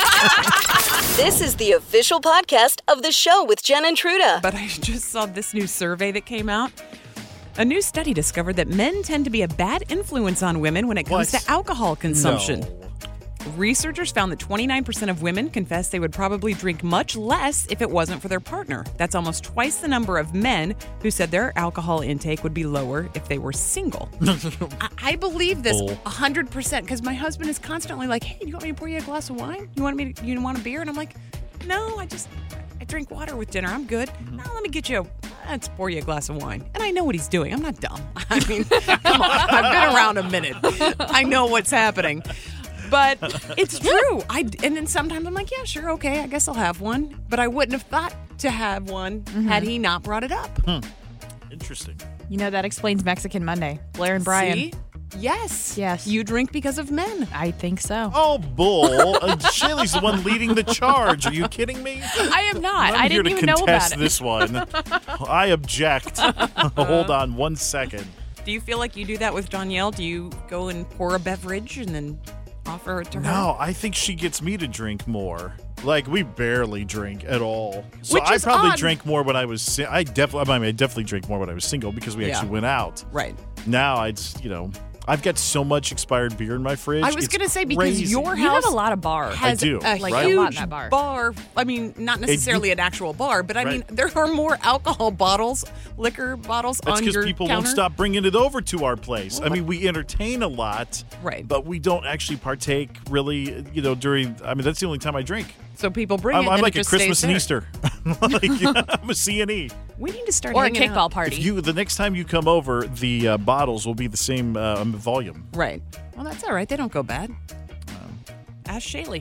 S6: This is the official podcast of the show with Jen and Truda.
S3: But I just saw this new survey that came out. A new study discovered that men tend to be a bad influence on women when it comes
S2: What?
S3: to alcohol consumption.
S2: No.
S3: Researchers found that twenty-nine percent of women confessed they would probably drink much less if it wasn't for their partner. That's almost twice the number of men who said their alcohol intake would be lower if they were single. I, I believe this
S2: Bull.
S3: one hundred percent because my husband is constantly like, hey, do you want me to pour you a glass of wine? You want me to, you want a beer? And I'm like, no, I just, I drink water with dinner. I'm good.
S2: Mm-hmm.
S3: No, let me get you a, let's pour you a glass of wine. And I know what he's doing. I'm not dumb. I mean, come on. I've been around a minute. I know what's happening. But it's true. I, and then sometimes I'm like, yeah, sure, okay, I guess I'll have one. But I wouldn't have thought to have one had he not brought it up.
S2: interesting.
S4: You know, that explains Mexican Monday. Blair and Brian.
S3: See? Yes.
S4: Yes.
S3: You drink because of men.
S4: I think so.
S2: Oh, bull. Uh, Shaylee's the one leading the charge. Are you kidding me?
S4: I am not.
S2: I'm
S4: I
S2: here
S4: didn't
S2: to
S4: even know about
S2: contest
S4: it.
S2: this one. I object. Hold on one second.
S3: Do you feel like you do that with Danielle? Do you go and pour a beverage and then offer it to her?
S2: No, I think she gets me to drink more. Like, we barely drink at all. So
S3: Which
S2: I
S3: is
S2: probably
S3: odd.
S2: drank more when I was si- I definitely I mean I definitely drank more when I was single because we
S3: Yeah.
S2: actually went out.
S3: Right.
S2: Now I'd s- you know, I've got so much expired beer in my fridge.
S3: I was
S2: It's
S3: going to say because
S2: crazy.
S3: your
S4: You
S3: house
S4: have a lot of bars.
S3: has
S2: do,
S3: a
S4: like,
S2: right?
S4: a lot in
S3: huge
S4: that bar.
S3: bar. I mean, not necessarily an actual bar, but I
S2: Right.
S3: mean, there are more alcohol bottles, liquor bottles
S2: That's
S3: on
S2: because
S3: your
S2: people
S3: counter.
S2: won't stop bringing it over to our place. I mean, we entertain a lot,
S3: Right.
S2: But we don't actually partake really. You know, during. I mean, that's the only time I drink.
S3: So people bring
S2: I'm,
S3: it.
S2: I'm
S3: and
S2: like
S3: it
S2: a
S3: just
S2: Christmas
S3: stays
S2: and
S3: there.
S2: Easter. Like, I'm a C and E.
S3: We need to start
S4: Or a
S3: hanging
S4: kickball
S3: out.
S4: party.
S2: If you the next time you come over, the uh, bottles will be the same uh, volume.
S3: Right. Well, that's all right. They don't go bad. Ask Shaylee.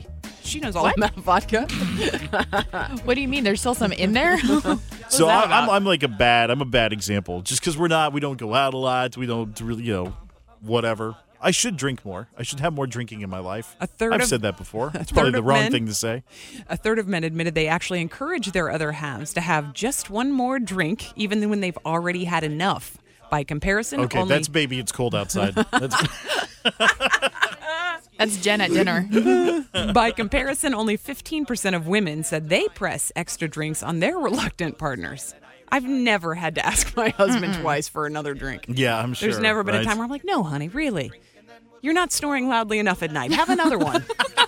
S3: She knows all
S4: What?
S3: about vodka.
S4: What do you mean? There's still some in there?
S2: So
S3: that
S2: I, I'm,
S3: about?
S2: I'm like a bad, I'm a bad example. Just because we're not, we don't go out a lot. We don't really, you know, whatever. I should drink more. I should have more drinking in my life.
S3: A third
S2: I've
S3: of-
S2: said that before.
S3: a
S2: It's probably
S3: third
S2: the
S3: of
S2: wrong
S3: men-
S2: thing to say.
S3: A third of men admitted they actually encourage their other halves to have just one more drink, even when they've already had enough. By comparison,
S2: Okay,
S3: only
S2: that's baby. It's cold outside. That's,
S4: That's Jen at dinner.
S3: by comparison, only fifteen percent of women said they press extra drinks on their reluctant partners. I've never had to ask my husband twice for another drink.
S2: yeah, I'm sure.
S3: There's never been
S2: right?
S3: a time where I'm like, no, honey, really? You're not snoring loudly enough at night. Have another one.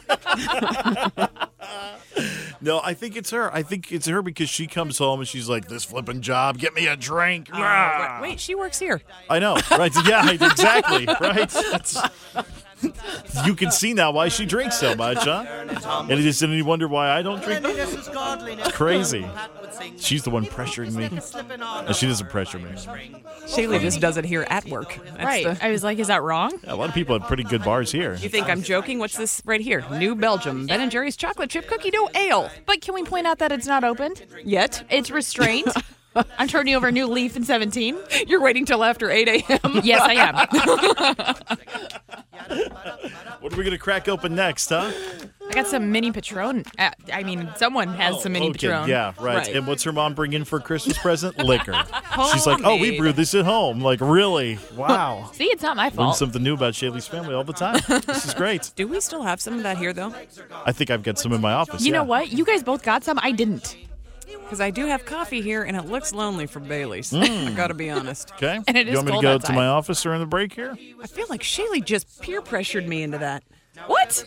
S2: No, I think it's her. I think it's her because she comes home and she's like, this flipping job, get me a drink.
S3: Oh,
S2: Ah.
S3: wait, she works here.
S2: I know, right? Yeah, exactly, right? That's, you can see now why she drinks so much, huh? And it is, and you wonder why I don't drink. It's crazy. She's the one pressuring me. And she doesn't pressure me.
S3: Shaylee just does it here at work. That's
S4: Right.
S3: the-
S4: I was like, is that wrong?
S2: Yeah, a lot of people have pretty good bars here.
S3: you think I'm joking? What's this right here? New Belgium. Ben and Jerry's chocolate chip cookie dough ale.
S4: But can we point out that it's not opened?
S3: Yet?
S4: It's restrained. I'm turning over a new leaf in seventeen.
S3: You're waiting till after eight a.m.?
S4: Yes, I am.
S2: What are we going to crack open next, huh?
S4: I got some mini Patron. Uh, I mean, someone has some mini
S2: Okay,
S4: Patron.
S2: yeah, right.
S3: Right.
S2: And what's her mom bring in for a Christmas present? Liquor. She's like, oh, we
S3: Homemade.
S2: brewed this at home. Like, really? Wow.
S4: See, it's not my
S2: Learn
S4: fault.
S2: something new about Shaylee's family all the time. This is great.
S3: Do we still have some of that here, though?
S2: I think I've got some in my office.
S4: You
S2: yeah.
S4: know what? You guys both got some. I didn't.
S3: Because I do have coffee here, and it looks lonely for Bailey's. I gotta be honest.
S2: Okay.
S4: And it
S2: you
S4: is
S2: want me to
S4: cold
S2: go
S4: outside.
S2: to my office during the break here?
S3: I feel like Shaylee just peer pressured me into that. What?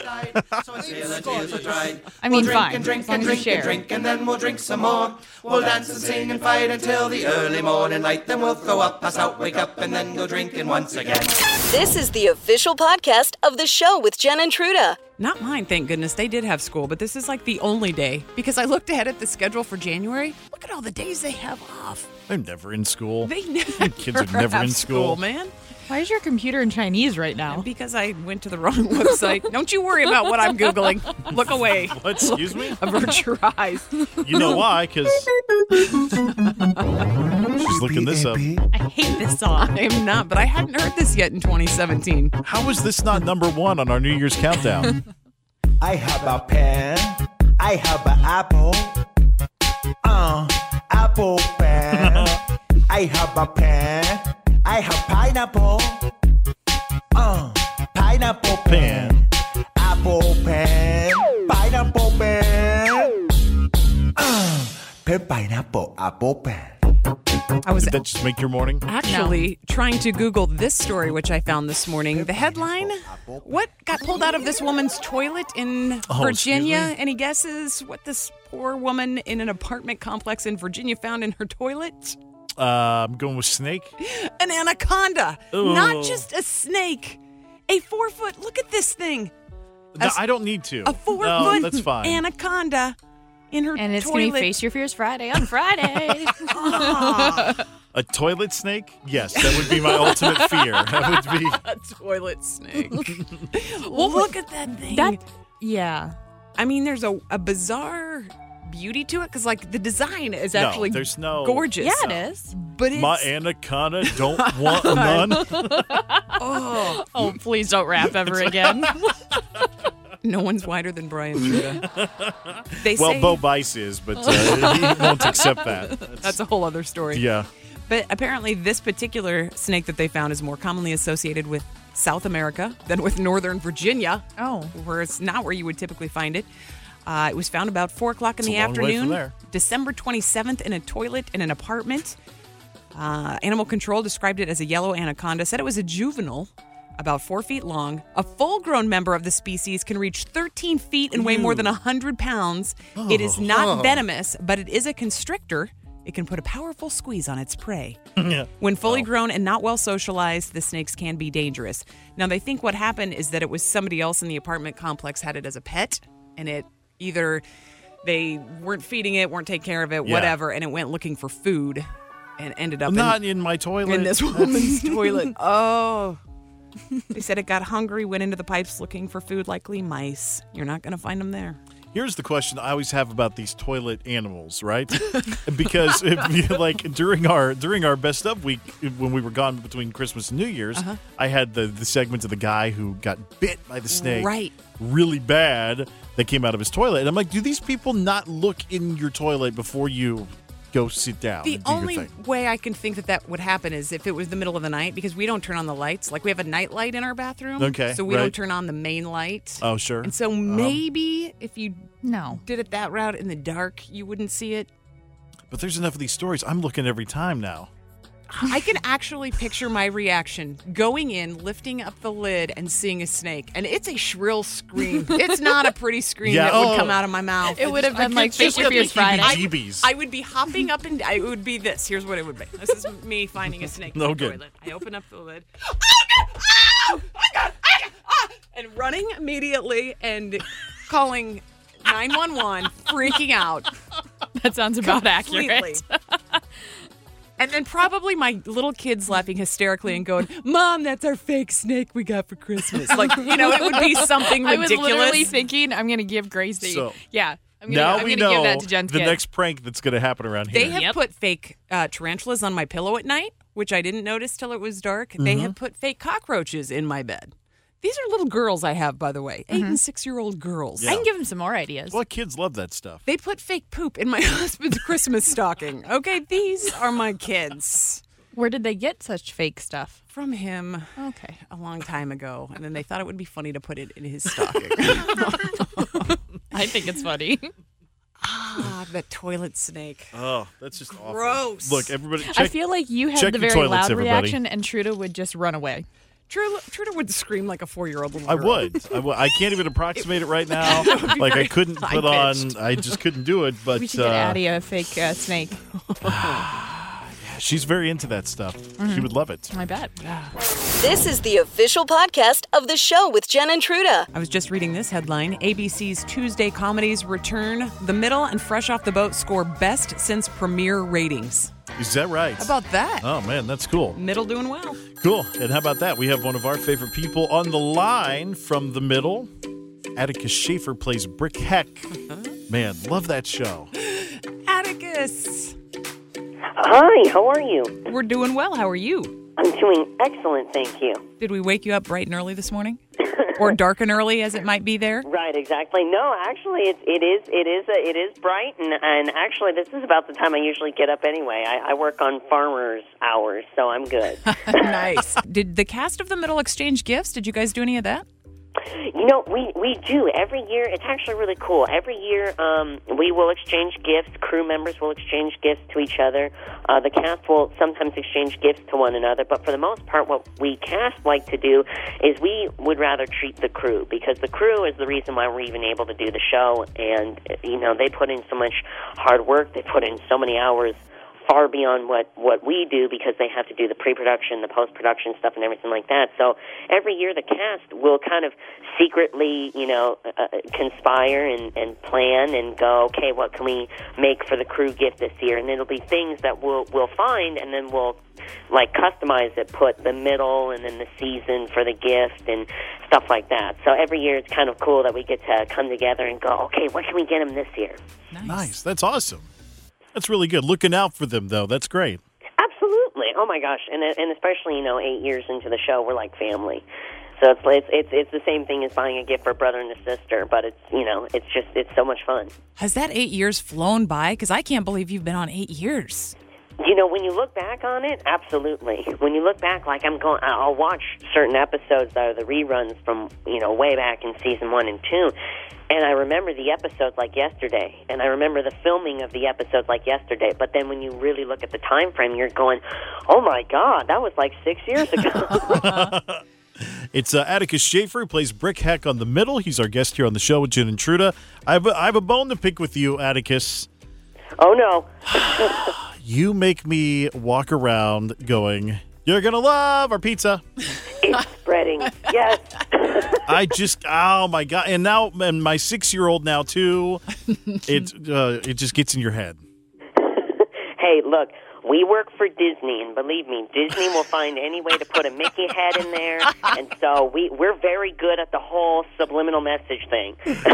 S4: I mean, fine. As long as you share.
S11: Drink and then we'll drink some more. We'll dance and sing and fight until the early morning light. Then we'll throw up, pass out, wake up, and then go drinking once again.
S6: This is the official podcast of the show with Jen and Truda.
S3: Not mine, thank goodness. They did have school, but this is like the only day. Because I looked ahead at the schedule for January. Look at all the days they have off.
S2: They're never in school.
S3: They never
S2: Kids are never
S3: have
S2: in school.
S3: man.
S4: Why is your computer in Chinese right now?
S3: Because I went to the wrong website. Don't you worry about what I'm Googling. Look away.
S2: What? Excuse me?
S3: Avert your eyes.
S2: You know why? Because she's looking this up.
S4: I hate this song.
S3: I am not, but I hadn't heard this yet in twenty seventeen.
S2: How is this not number one on our New Year's countdown?
S12: I have a pen. I have an apple. Uh, apple pen. I have a pen. I have pineapple. Uh, pineapple pen. Apple pen. Pineapple pen. Uh, pen, pineapple, apple pen.
S3: I was
S2: Did that just make your morning?
S3: actually trying to Google this story, which I found this morning. The headline: what got pulled out of this woman's toilet in
S2: Oh,
S3: Virginia?
S2: excuse me?
S3: Any guesses what this poor woman in an apartment complex in Virginia found in her toilet?
S2: Uh, I'm going with snake.
S3: An anaconda.
S2: Ooh.
S3: Not just a snake. A four foot, look at this thing.
S2: No,
S3: s-
S2: I don't need to.
S3: A four
S2: no,
S3: foot
S2: that's fine.
S3: anaconda in her
S4: And it's
S3: toilet.
S4: going to be Face Your Fears Friday on Friday.
S2: A toilet snake? Yes, that would be my ultimate fear. That would be.
S3: A toilet snake. Well, look at that thing.
S4: That, yeah.
S3: I mean, there's a, a bizarre beauty to it because, like, the design is
S2: No,
S3: actually
S2: there's no-
S3: gorgeous.
S4: Yeah, it is.
S3: But it's
S2: My anaconda don't want none.
S3: oh,
S4: Oh, please don't rap ever again.
S3: no one's wider than Brian Judah. They
S2: Well,
S3: say
S2: Bo Bice is, but uh, he won't accept that. That's,
S3: that's a whole other story.
S2: yeah.
S3: But apparently, this particular snake that they found is more commonly associated with South America than with Northern Virginia.
S4: Oh.
S3: Where it's not where you would typically find it. Uh, it was found about four o'clock in
S2: It's
S3: the
S2: a long way from
S3: afternoon,
S2: there.
S3: December twenty-seventh, in a toilet in an apartment. Uh, Animal Control described it as a yellow anaconda, said it was a juvenile, about four feet long. A full-grown member of the species can reach thirteen feet and weigh more than one hundred pounds. It is not venomous, but it is a constrictor. It can put a powerful squeeze on its prey.
S2: Yeah.
S3: When fully grown and not well socialized, the snakes can be dangerous. Now, they think what happened is that it was somebody else in the apartment complex had it as a pet, and it either they weren't feeding it, weren't taking care of it,
S2: Yeah.
S3: whatever, and it went looking for food and ended up
S2: Not
S3: in,
S2: in my toilet.
S3: in this woman's toilet. Oh. They said it got hungry, went into the pipes looking for food, likely mice. You're not going to find them there.
S2: Here's the question I always have about these toilet animals, right? Because if, like during our during our best of week, when we were gone between Christmas and New Year's, uh-huh. I had the, the segment of the guy who got bit by the snake
S3: right.
S2: really bad that came out of his toilet. And I'm like, do these people not look in your toilet before you go sit down?
S3: The
S2: and do
S3: only
S2: your thing?
S3: way I can think that that would happen is if it was the middle of the night, because we don't turn on the lights. Like, we have a night light in our bathroom.
S2: Okay,
S3: So we
S2: right.
S3: don't turn on the main light.
S2: Oh, sure.
S3: And so
S2: Um,
S3: maybe if you
S4: no
S3: did it that route in the dark, you wouldn't see it.
S2: But there's enough of these stories. I'm looking every time now.
S3: I can actually picture my reaction going in, lifting up the lid, and seeing a snake. And it's a shrill scream. It's not a pretty scream
S2: Yeah,
S3: that
S2: oh.
S3: would come out of my mouth.
S4: It would have been like
S2: just
S4: Fake Your Fears Friday.
S3: I,
S2: heebie-jeebies.
S3: I would be hopping up and it would be this. Here's what it would be. This is me finding a snake in
S2: No
S3: the
S2: good.
S3: toilet. I open up the lid. Oh, God! Oh, my God! Ah! Ah! And running immediately and calling nine one one, freaking out.
S4: That sounds about
S3: Completely.
S4: accurate.
S3: And then probably my little kids laughing hysterically and going, Mom, that's our fake snake we got for Christmas. Like, you know, it would be something
S4: I was
S3: ridiculous.
S4: literally thinking I'm going to give Gracie.
S2: So,
S4: yeah. I'm gonna,
S2: now
S4: I'm
S2: we
S4: gonna
S2: know
S4: give that to Jen's
S2: the
S4: kid.
S2: next prank that's going to happen around here.
S3: They have
S4: Yep.
S3: put fake uh, tarantulas on my pillow at night, which I didn't notice till it was dark. They
S2: Mm-hmm.
S3: have put fake cockroaches in my bed. These are little girls I have, by the way, eight and six-year-old girls.
S2: Yeah.
S4: I can give him some more ideas.
S2: Well, kids love that stuff.
S3: They put fake poop in my husband's Christmas stocking. Okay, these are my kids.
S4: Where did they get such fake stuff?
S3: From him.
S4: Okay.
S3: A long time ago. And then they thought it would be funny to put it in his stocking.
S4: I think it's funny.
S3: Ah, the toilet snake.
S2: Oh, that's just awful.
S3: Gross.
S2: Look, everybody, check,
S4: I feel like you
S2: check
S4: had the
S2: your
S4: very
S2: toilets,
S4: loud
S2: everybody.
S4: reaction, and Truda would just run away.
S3: Truda, Truda would scream like a four-year-old little
S2: I
S3: girl.
S2: would. I would. I can't even approximate it right now. Like I couldn't put
S3: high-pitched.
S2: on. I just couldn't do it. But
S4: We should
S2: uh,
S4: get Addie a fake uh, snake.
S2: she's very into that stuff. She would love it.
S4: I bet.
S6: This is the official podcast of the show with Jen and Truda.
S3: I was just reading this headline. A B C's Tuesday comedies return. The Middle and Fresh Off the Boat score best since premiere ratings.
S2: Is that right?
S3: How about that?
S2: Oh man, that's cool.
S3: Middle doing well.
S2: Cool. And how about that? We have one of our favorite people on the line from the Middle. Atticus Schaefer plays Brick Heck. Man, love that show.
S3: Atticus.
S13: Hi, how are you?
S3: We're doing well. How are you?
S13: I'm doing excellent, thank you.
S3: Did we wake you up bright and early this morning? Or dark and early as it might be there?
S13: Right, exactly. No, actually, it, it is it is a, it is bright, and, and actually, this is about the time I usually get up anyway. I, I work on farmers' hours, so I'm good.
S3: Nice. Did the cast of The Middle exchange gifts? Did you guys do any of that?
S13: You know, we, we do. Every year, it's actually really cool. Every year, um, we will exchange gifts. Crew members will exchange gifts to each other. Uh, the cast will sometimes exchange gifts to one another. But for the most part, what we cast like to do is we would rather treat the crew, because the crew is the reason why we're even able to do the show. And, you know, they put in so much hard work. They put in so many hours far beyond what, what we do, because they have to do the pre-production, the post-production stuff, and everything like that. So every year the cast will kind of secretly, you know, uh, conspire and, and plan and go, okay, what can we make for the crew gift this year? And it'll be things that we'll, we'll find, and then we'll, like, customize it, put the middle and then the season for the gift and stuff like that. So every year it's kind of cool that we get to come together and go, okay, what can we get them this year?
S3: Nice.
S2: Nice. That's awesome. That's really good. Looking out for them, though. That's great.
S13: Absolutely. Oh my gosh, and and especially, you know, eight years into the show, we're like family. So it's it's it's it's the same thing as buying a gift for a brother and a sister, but it's, you know, it's just it's so much fun.
S3: Has that eight years flown by? Because I can't believe you've been on eight years.
S13: You know, when you look back on it, absolutely. When you look back, like I'm going, I'll watch certain episodes that are the reruns from, you know, way back in season one and two, and I remember the episodes like yesterday, and I remember the filming of the episodes like yesterday. But then when you really look at the time frame, you're going, oh my God, that was like six years ago.
S2: It's uh, Atticus Schaefer, who plays Brick Heck on The Middle. He's our guest here on the show with Jen and Truda. I have a, I have a bone to pick with you, Atticus.
S13: Oh, no.
S2: You make me walk around going, you're going to love our pizza.
S13: It's spreading. Yes.
S2: I just, oh, my God. And now, and my six-year-old now, too, it, uh, it just gets in your head.
S13: Hey, look, We work for Disney, and believe me, Disney will find any way to put a Mickey head in there, and so we, we're very good at the whole subliminal message thing.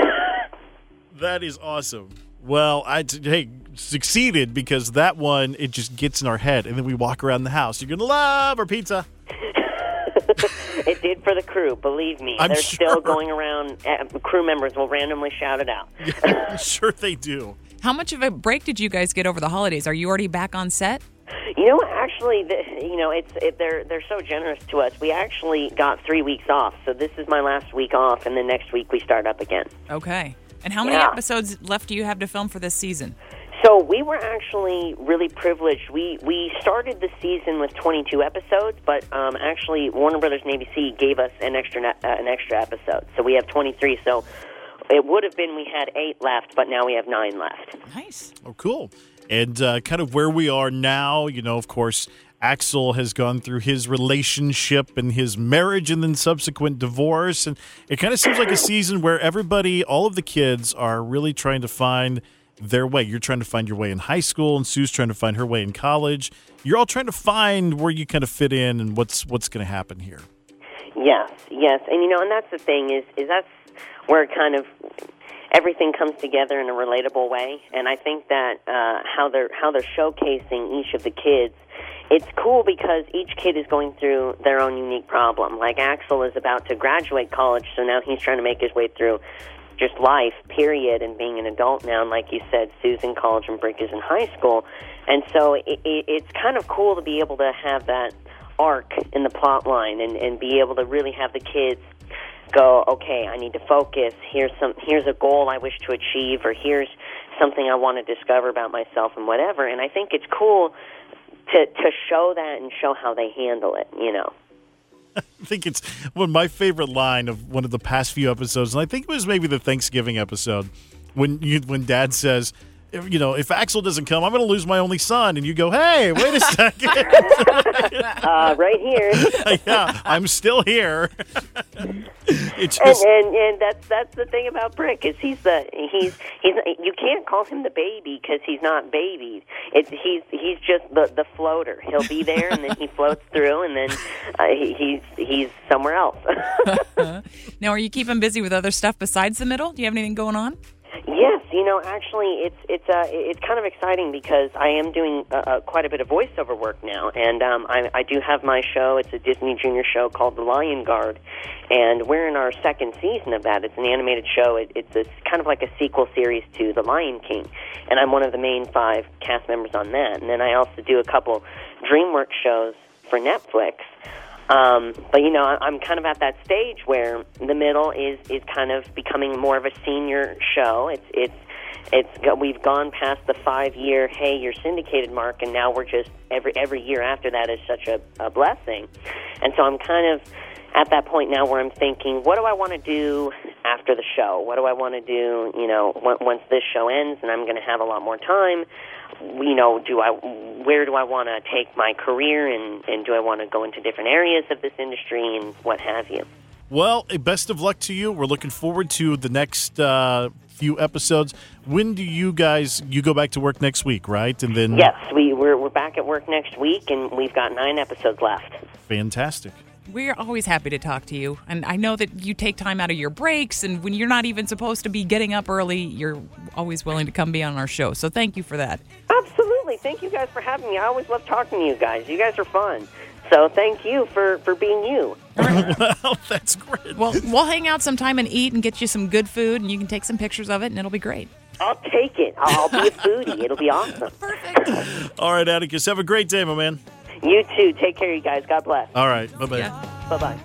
S2: That is awesome. Well, I hey succeeded because that one, it just gets in our head, and then we walk around the house. You're going to love our pizza.
S13: It did for the crew, believe me.
S2: I'm
S13: They're
S2: sure.
S13: still going around. Uh, crew members will randomly shout it out.
S2: I'm sure they do.
S3: How much of a break did you guys get over the holidays? Are you already back on set?
S13: You know, actually, the, you know, it's it, they're they're so generous to us. We actually got three weeks off, so this is my last week off, and then next week we start up again.
S3: Okay. And how many
S13: Yeah.
S3: episodes left do you have to film for this season?
S13: So we were actually really privileged. We we started the season with twenty-two episodes, but um, actually Warner Brothers and A B C gave us an extra uh, an extra episode, so we have twenty-three. So it would have been we had eight left, but now we have nine left.
S3: Nice.
S2: Oh, cool. And uh, kind of where we are now, you know, of course, Axel has gone through his relationship and his marriage and then subsequent divorce. And it kind of seems like a season where everybody, all of the kids are really trying to find their way. You're trying to find your way in high school, and Sue's trying to find her way in college. You're all trying to find where you kind of fit in and what's what's going to happen here.
S13: Yes, yes. And, you know, and that's the thing is, is that's where kind of everything comes together in a relatable way. And I think that uh, how they're how they're showcasing each of the kids, it's cool because each kid is going through their own unique problem. Like Axel is about to graduate college, so now he's trying to make his way through just life, period, and being an adult now. And like you said, Sue's in college and Brick is in high school. And so it, it, it's kind of cool to be able to have that arc in the plot line and, and be able to really have the kids go, okay, I need to focus. Here's some. Here's a goal I wish to achieve, or here's something I want to discover about myself and whatever. And I think it's cool to to show that and show how they handle it, you know.
S2: I think it's one of my favorite line of one of the past few episodes, and I think it was maybe the Thanksgiving episode when you when Dad says, you know, if Axel doesn't come, I'm going to lose my only son. And you go, hey, wait a second.
S13: uh, right here.
S2: Yeah, I'm still here. It's
S13: and,
S2: just,
S13: and and that's that's the thing about Brick is he's the he's he's you can't call him the baby because he's not babied. It's he's he's just the the floater. He'll be there and then he floats through and then uh, he, he's he's somewhere else.
S3: Now, are you keeping busy with other stuff besides the middle? Do you have anything going on?
S13: Yes, you know, actually, it's it's uh, it's kind of exciting because I am doing uh, uh, quite a bit of voiceover work now, and um, I, I do have my show. It's a Disney Junior show called The Lion Guard, and we're in our second season of that. It's an animated show. It, it's a, kind of like a sequel series to The Lion King, and I'm one of the main five cast members on that. And then I also do a couple DreamWorks shows for Netflix. Um, but, you know, I'm kind of at that stage where the middle is, is kind of becoming more of a senior show. It's it's it's we've gone past the five-year, hey, you're syndicated mark, and now we're just every every year after that is such a, a blessing. And so I'm kind of at that point now where I'm thinking, what do I want to do after the show? What do I want to do, you know, once this show ends and I'm going to have a lot more time? You know, do I, where do I want to take my career, and, and do I want to go into different areas of this industry and what have you?
S2: well, best of luck to you. We're looking forward to the next uh, few episodes. When do you guys, you go back to work next week, right? And then
S13: Yes, we, we're, we're back at work next week, and we've got nine episodes left.
S2: Fantastic.
S3: We're always happy to talk to you. And I know that you take time out of your breaks, and when you're not even supposed to be getting up early, you're always willing to come be on our show. So thank you for that.
S13: Absolutely. Thank you guys for having me. I always love talking to you guys. You guys are fun. So thank you for, for being you.
S2: Well, that's great.
S3: Well, we'll hang out sometime and eat and get you some good food, and you can take some pictures of it, and it'll be great.
S13: I'll take it. I'll be a foodie. It'll be awesome.
S3: Perfect.
S2: All right, Atticus, have a great day, my man.
S13: You too. Take care, you guys. God bless.
S2: All right, bye-bye.
S3: Yeah.
S13: Bye-bye.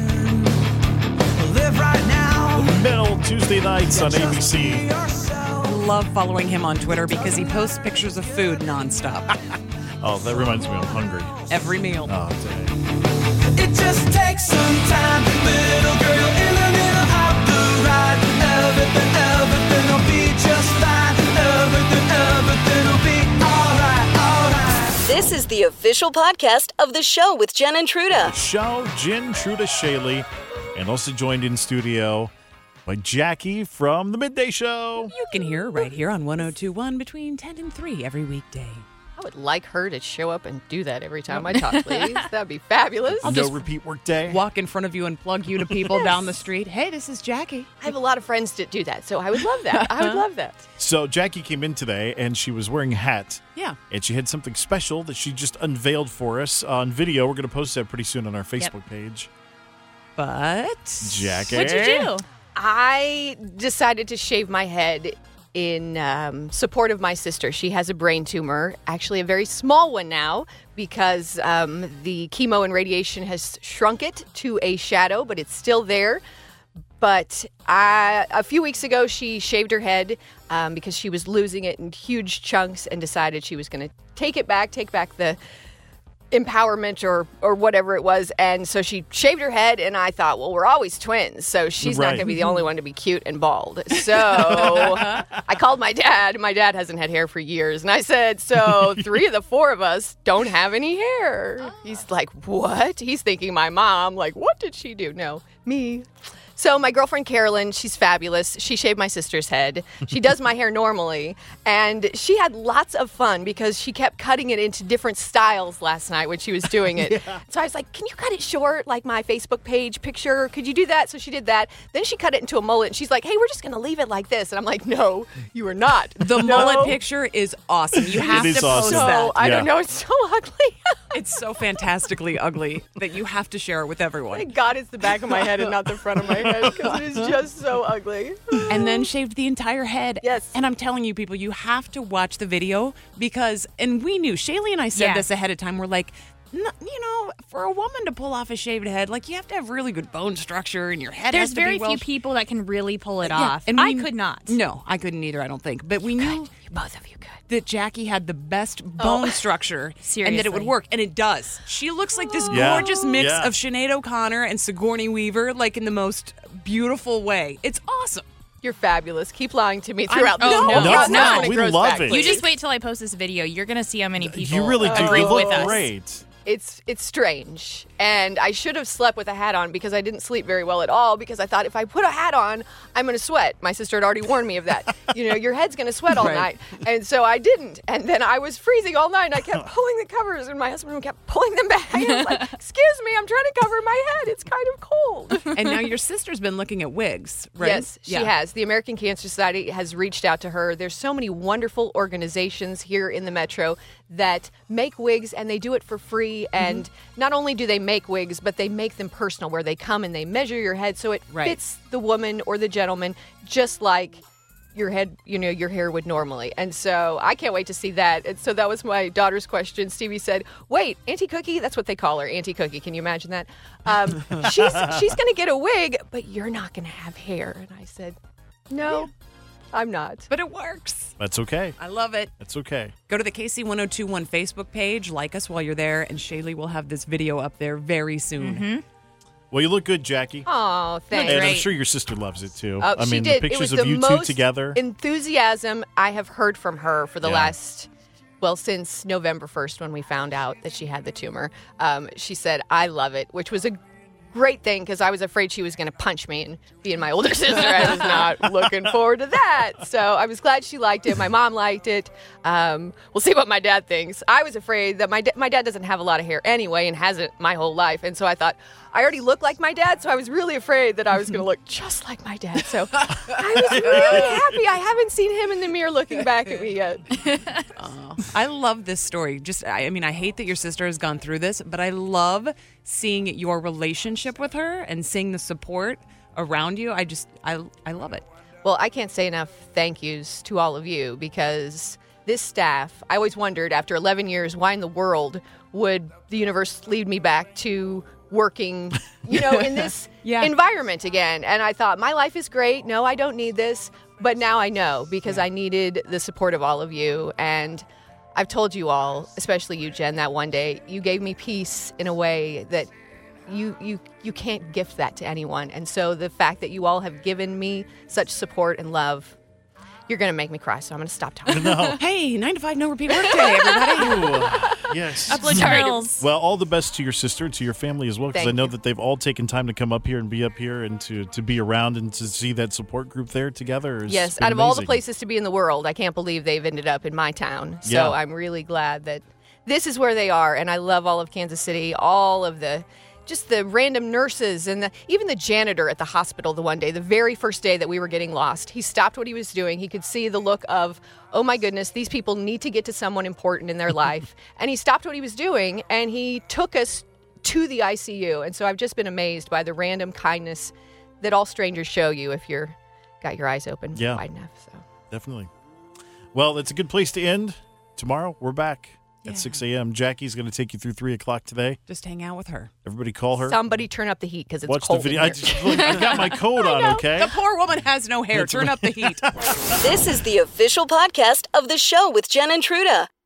S11: Live right now.
S2: Middle Tuesday nights on A B C.
S3: I love following him on Twitter because he posts pictures of food nonstop.
S2: Oh, that reminds me, I'm hungry.
S3: Every meal.
S2: Oh, dang.
S11: It just takes some time. Little girl in the middle of the ride. Everything, everything will be just fine. Everything, everything will be alright, alright.
S6: This is the official podcast of the show with Jen and Truda.
S2: Show, Jen, Truda, Shaley, and also joined in studio by Jackie from The Midday Show.
S3: You can hear her right here on one oh two point one between ten and three every weekday.
S14: I would like her to show up and do that every time I talk, please. That'd be fabulous.
S3: I'll
S2: no
S3: just
S2: repeat work day.
S3: walk in front of you and plug you to people
S14: Yes.
S3: down the street. Hey, this is Jackie.
S14: I have a lot of friends that do that, so I would love that. I would love that.
S2: So Jackie came in today, and she was wearing a hat.
S3: Yeah.
S2: And she had something special that she just unveiled for us on video. We're going to post that pretty soon on our Facebook page.
S3: But
S2: Jackie.
S4: What'd you do?
S14: I decided to shave my head in um, support of my sister. She has a brain tumor, actually a very small one now, because um, the chemo and radiation has shrunk it to a shadow, but it's still there. But I, a few weeks ago, she shaved her head um, because she was losing it in huge chunks and decided she was going to take it back, take back the empowerment or or whatever it was. And so she shaved her head, and I thought, well, we're always twins, so she's not
S2: Right.
S14: going to be the only one to be cute and bald. So I called my dad. My dad hasn't had hair for years, and I said, so three of the four of us don't have any hair. He's like, what? He's thinking my mom, like, what did she do? No, me. So my girlfriend Carolyn, she's fabulous. She shaved my sister's head. She does my hair normally. And she had lots of fun because she kept cutting it into different styles last night when she was doing it. Yeah. So I was like, can you cut it short, like my Facebook page picture? Could you do that? So she did that. Then she cut it into a mullet. And she's like, hey, we're just going to leave it like this. And I'm like, no, you are not.
S3: the
S14: No.
S3: mullet picture is awesome. You have
S2: is
S3: to post
S2: awesome.
S14: So
S3: that.
S14: I
S2: Yeah.
S14: don't know. It's so ugly.
S3: It's so fantastically ugly that you have to share it with everyone.
S14: Thank God it's the back of my head and not the front of my head because it is just so ugly.
S3: And then shaved the entire head.
S14: Yes.
S3: And I'm telling you, people, you have to watch the video because, and we knew, Shaylee and I said
S4: Yeah.
S3: this ahead of time. We're like, "No, you know, for a woman to pull off a shaved head, like you have to have really good bone structure and your head
S4: There's
S3: has to
S4: very
S3: be well
S4: few people that can really pull it
S3: Yeah,
S4: off.
S3: and
S4: I
S3: we-
S4: could not.
S3: No, I couldn't either, I don't think. But we knew
S14: Both of you could.
S3: that Jackie had the best bone structure and that it would
S4: Seriously.
S3: work. And it does. She looks like this
S2: Yeah.
S3: gorgeous mix
S2: Yeah.
S3: of Sinead O'Connor and Sigourney Weaver, like in the most beautiful way. It's awesome.
S14: You're fabulous. Keep lying to me throughout
S4: I'm-
S14: this
S4: oh,
S14: whole
S4: no,
S14: process
S4: it's not.
S14: when
S2: We
S14: grows
S2: love
S14: back,
S2: it.
S4: You
S14: please.
S4: just wait till I post this video. You're going to see how many people
S2: You really do.
S4: agree
S2: You look
S4: with us.
S2: great.
S14: It's it's strange, and I should have slept with a hat on because I didn't sleep very well at all because I thought if I put a hat on, I'm going to sweat. My sister had already warned me of that. You know, your head's going to sweat all
S3: Right.
S14: night, and so I didn't. And then I was freezing all night, and I kept pulling the covers, and my husband kept pulling them back. And I was like, "Excuse me, I'm trying to cover my head. It's kind of cold."
S3: And now your sister's been looking at wigs, right?
S14: Yes, she
S3: Yeah.
S14: has. The American Cancer Society has reached out to her. There's so many wonderful organizations here in the metro that make wigs, and they do it for free. And not only do they make wigs, but they make them personal, where they come and they measure your head so it
S3: Right.
S14: fits the woman or the gentleman just like your head, you know, your hair would normally. And so I can't wait to see that. And so that was my daughter's question. Stevie said, wait, Auntie Cookie? That's what they call her, Auntie Cookie. Can you imagine that? Um, she's she's going to get a wig, but you're not going to have hair. And I said, no, I'm not.
S3: But it works.
S2: That's okay.
S3: I love it.
S2: That's okay.
S3: Go to the K C one oh two one Facebook page, like us while you're there, and Shaylee will have this video up there very soon.
S4: Mm-hmm.
S2: Well, you look good, Jackie.
S14: Oh, thanks.
S2: And I'm sure your sister loves it too.
S14: Uh,
S2: I
S14: she
S2: mean,
S14: did.
S2: the
S14: It
S2: pictures
S14: was
S2: of
S14: the
S2: you two
S14: most
S2: together.
S14: enthusiasm I have heard from her for the
S2: Yeah.
S14: last, well, since November first when we found out that she had the tumor. Um, she said, I love it, which was a great thing because I was afraid she was going to punch me, and being my older sister, I was not looking forward to that. So I was glad she liked it. My mom liked it. Um, we'll see what my dad thinks. I was afraid that my, da- my dad doesn't have a lot of hair anyway and hasn't my whole life. And so I thought, I already look like my dad, so I was really afraid that I was going to look just like my dad. So I was really happy. I haven't seen him in the mirror looking back at me yet.
S3: Oh, I love this story. Just, I, I mean, I hate that your sister has gone through this, but I love seeing your relationship with her and seeing the support around you. I just, I, I love it.
S14: Well, I can't say enough thank yous to all of you because this staff, I always wondered after eleven years, why in the world would the universe lead me back to working, you know, in this
S3: Yeah.
S14: environment again? And I thought, my life is great. No, I don't need this. But now I know because I needed the support of all of you. And I've told you all, especially you, Jen, that one day you gave me peace in a way that you you you can't gift that to anyone. And so the fact that you all have given me such support and love, You're going to make me cry, so I'm going to stop talking.
S2: No.
S3: Hey, nine to five, no repeat workday, everybody.
S2: Ooh, yes.
S4: Uplift girls.
S2: Well, all the best to your sister and to your family as well, because I
S14: Thank
S2: know
S14: you.
S2: that they've all taken time to come up here and be up here and to, to be around and to see that support group there together. Is
S14: Yes,
S2: been
S14: out of all the
S2: amazing.
S14: places to be in the world, I can't believe they've ended up in my town. So
S2: Yeah.
S14: I'm really glad that this is where they are, and I love all of Kansas City, all of the just the random nurses and the, even the janitor at the hospital the one day, the very first day that we were getting lost. He stopped what he was doing. He could see the look of, oh my goodness, these people need to get to someone important in their life. And he stopped what he was doing, and he took us to the I C U. And so I've just been amazed by the random kindness that all strangers show you if you're got your eyes open
S2: Yeah.
S14: wide enough. So
S2: Definitely. Well, it's a good place to end. Tomorrow, we're back
S3: Yeah.
S2: at six a.m. Jackie's going to take you through three o'clock today.
S3: Just hang out with her.
S2: Everybody call her.
S14: somebody turn up the heat because it's
S2: Watch the
S14: cold.
S2: video.
S14: in
S2: I
S14: here.
S2: just, look, I've got my coat on, okay?
S3: The poor woman has no hair.
S2: That's
S3: Turn
S2: right.
S3: up the heat.
S6: This is the official podcast of the show with Jen and Truda.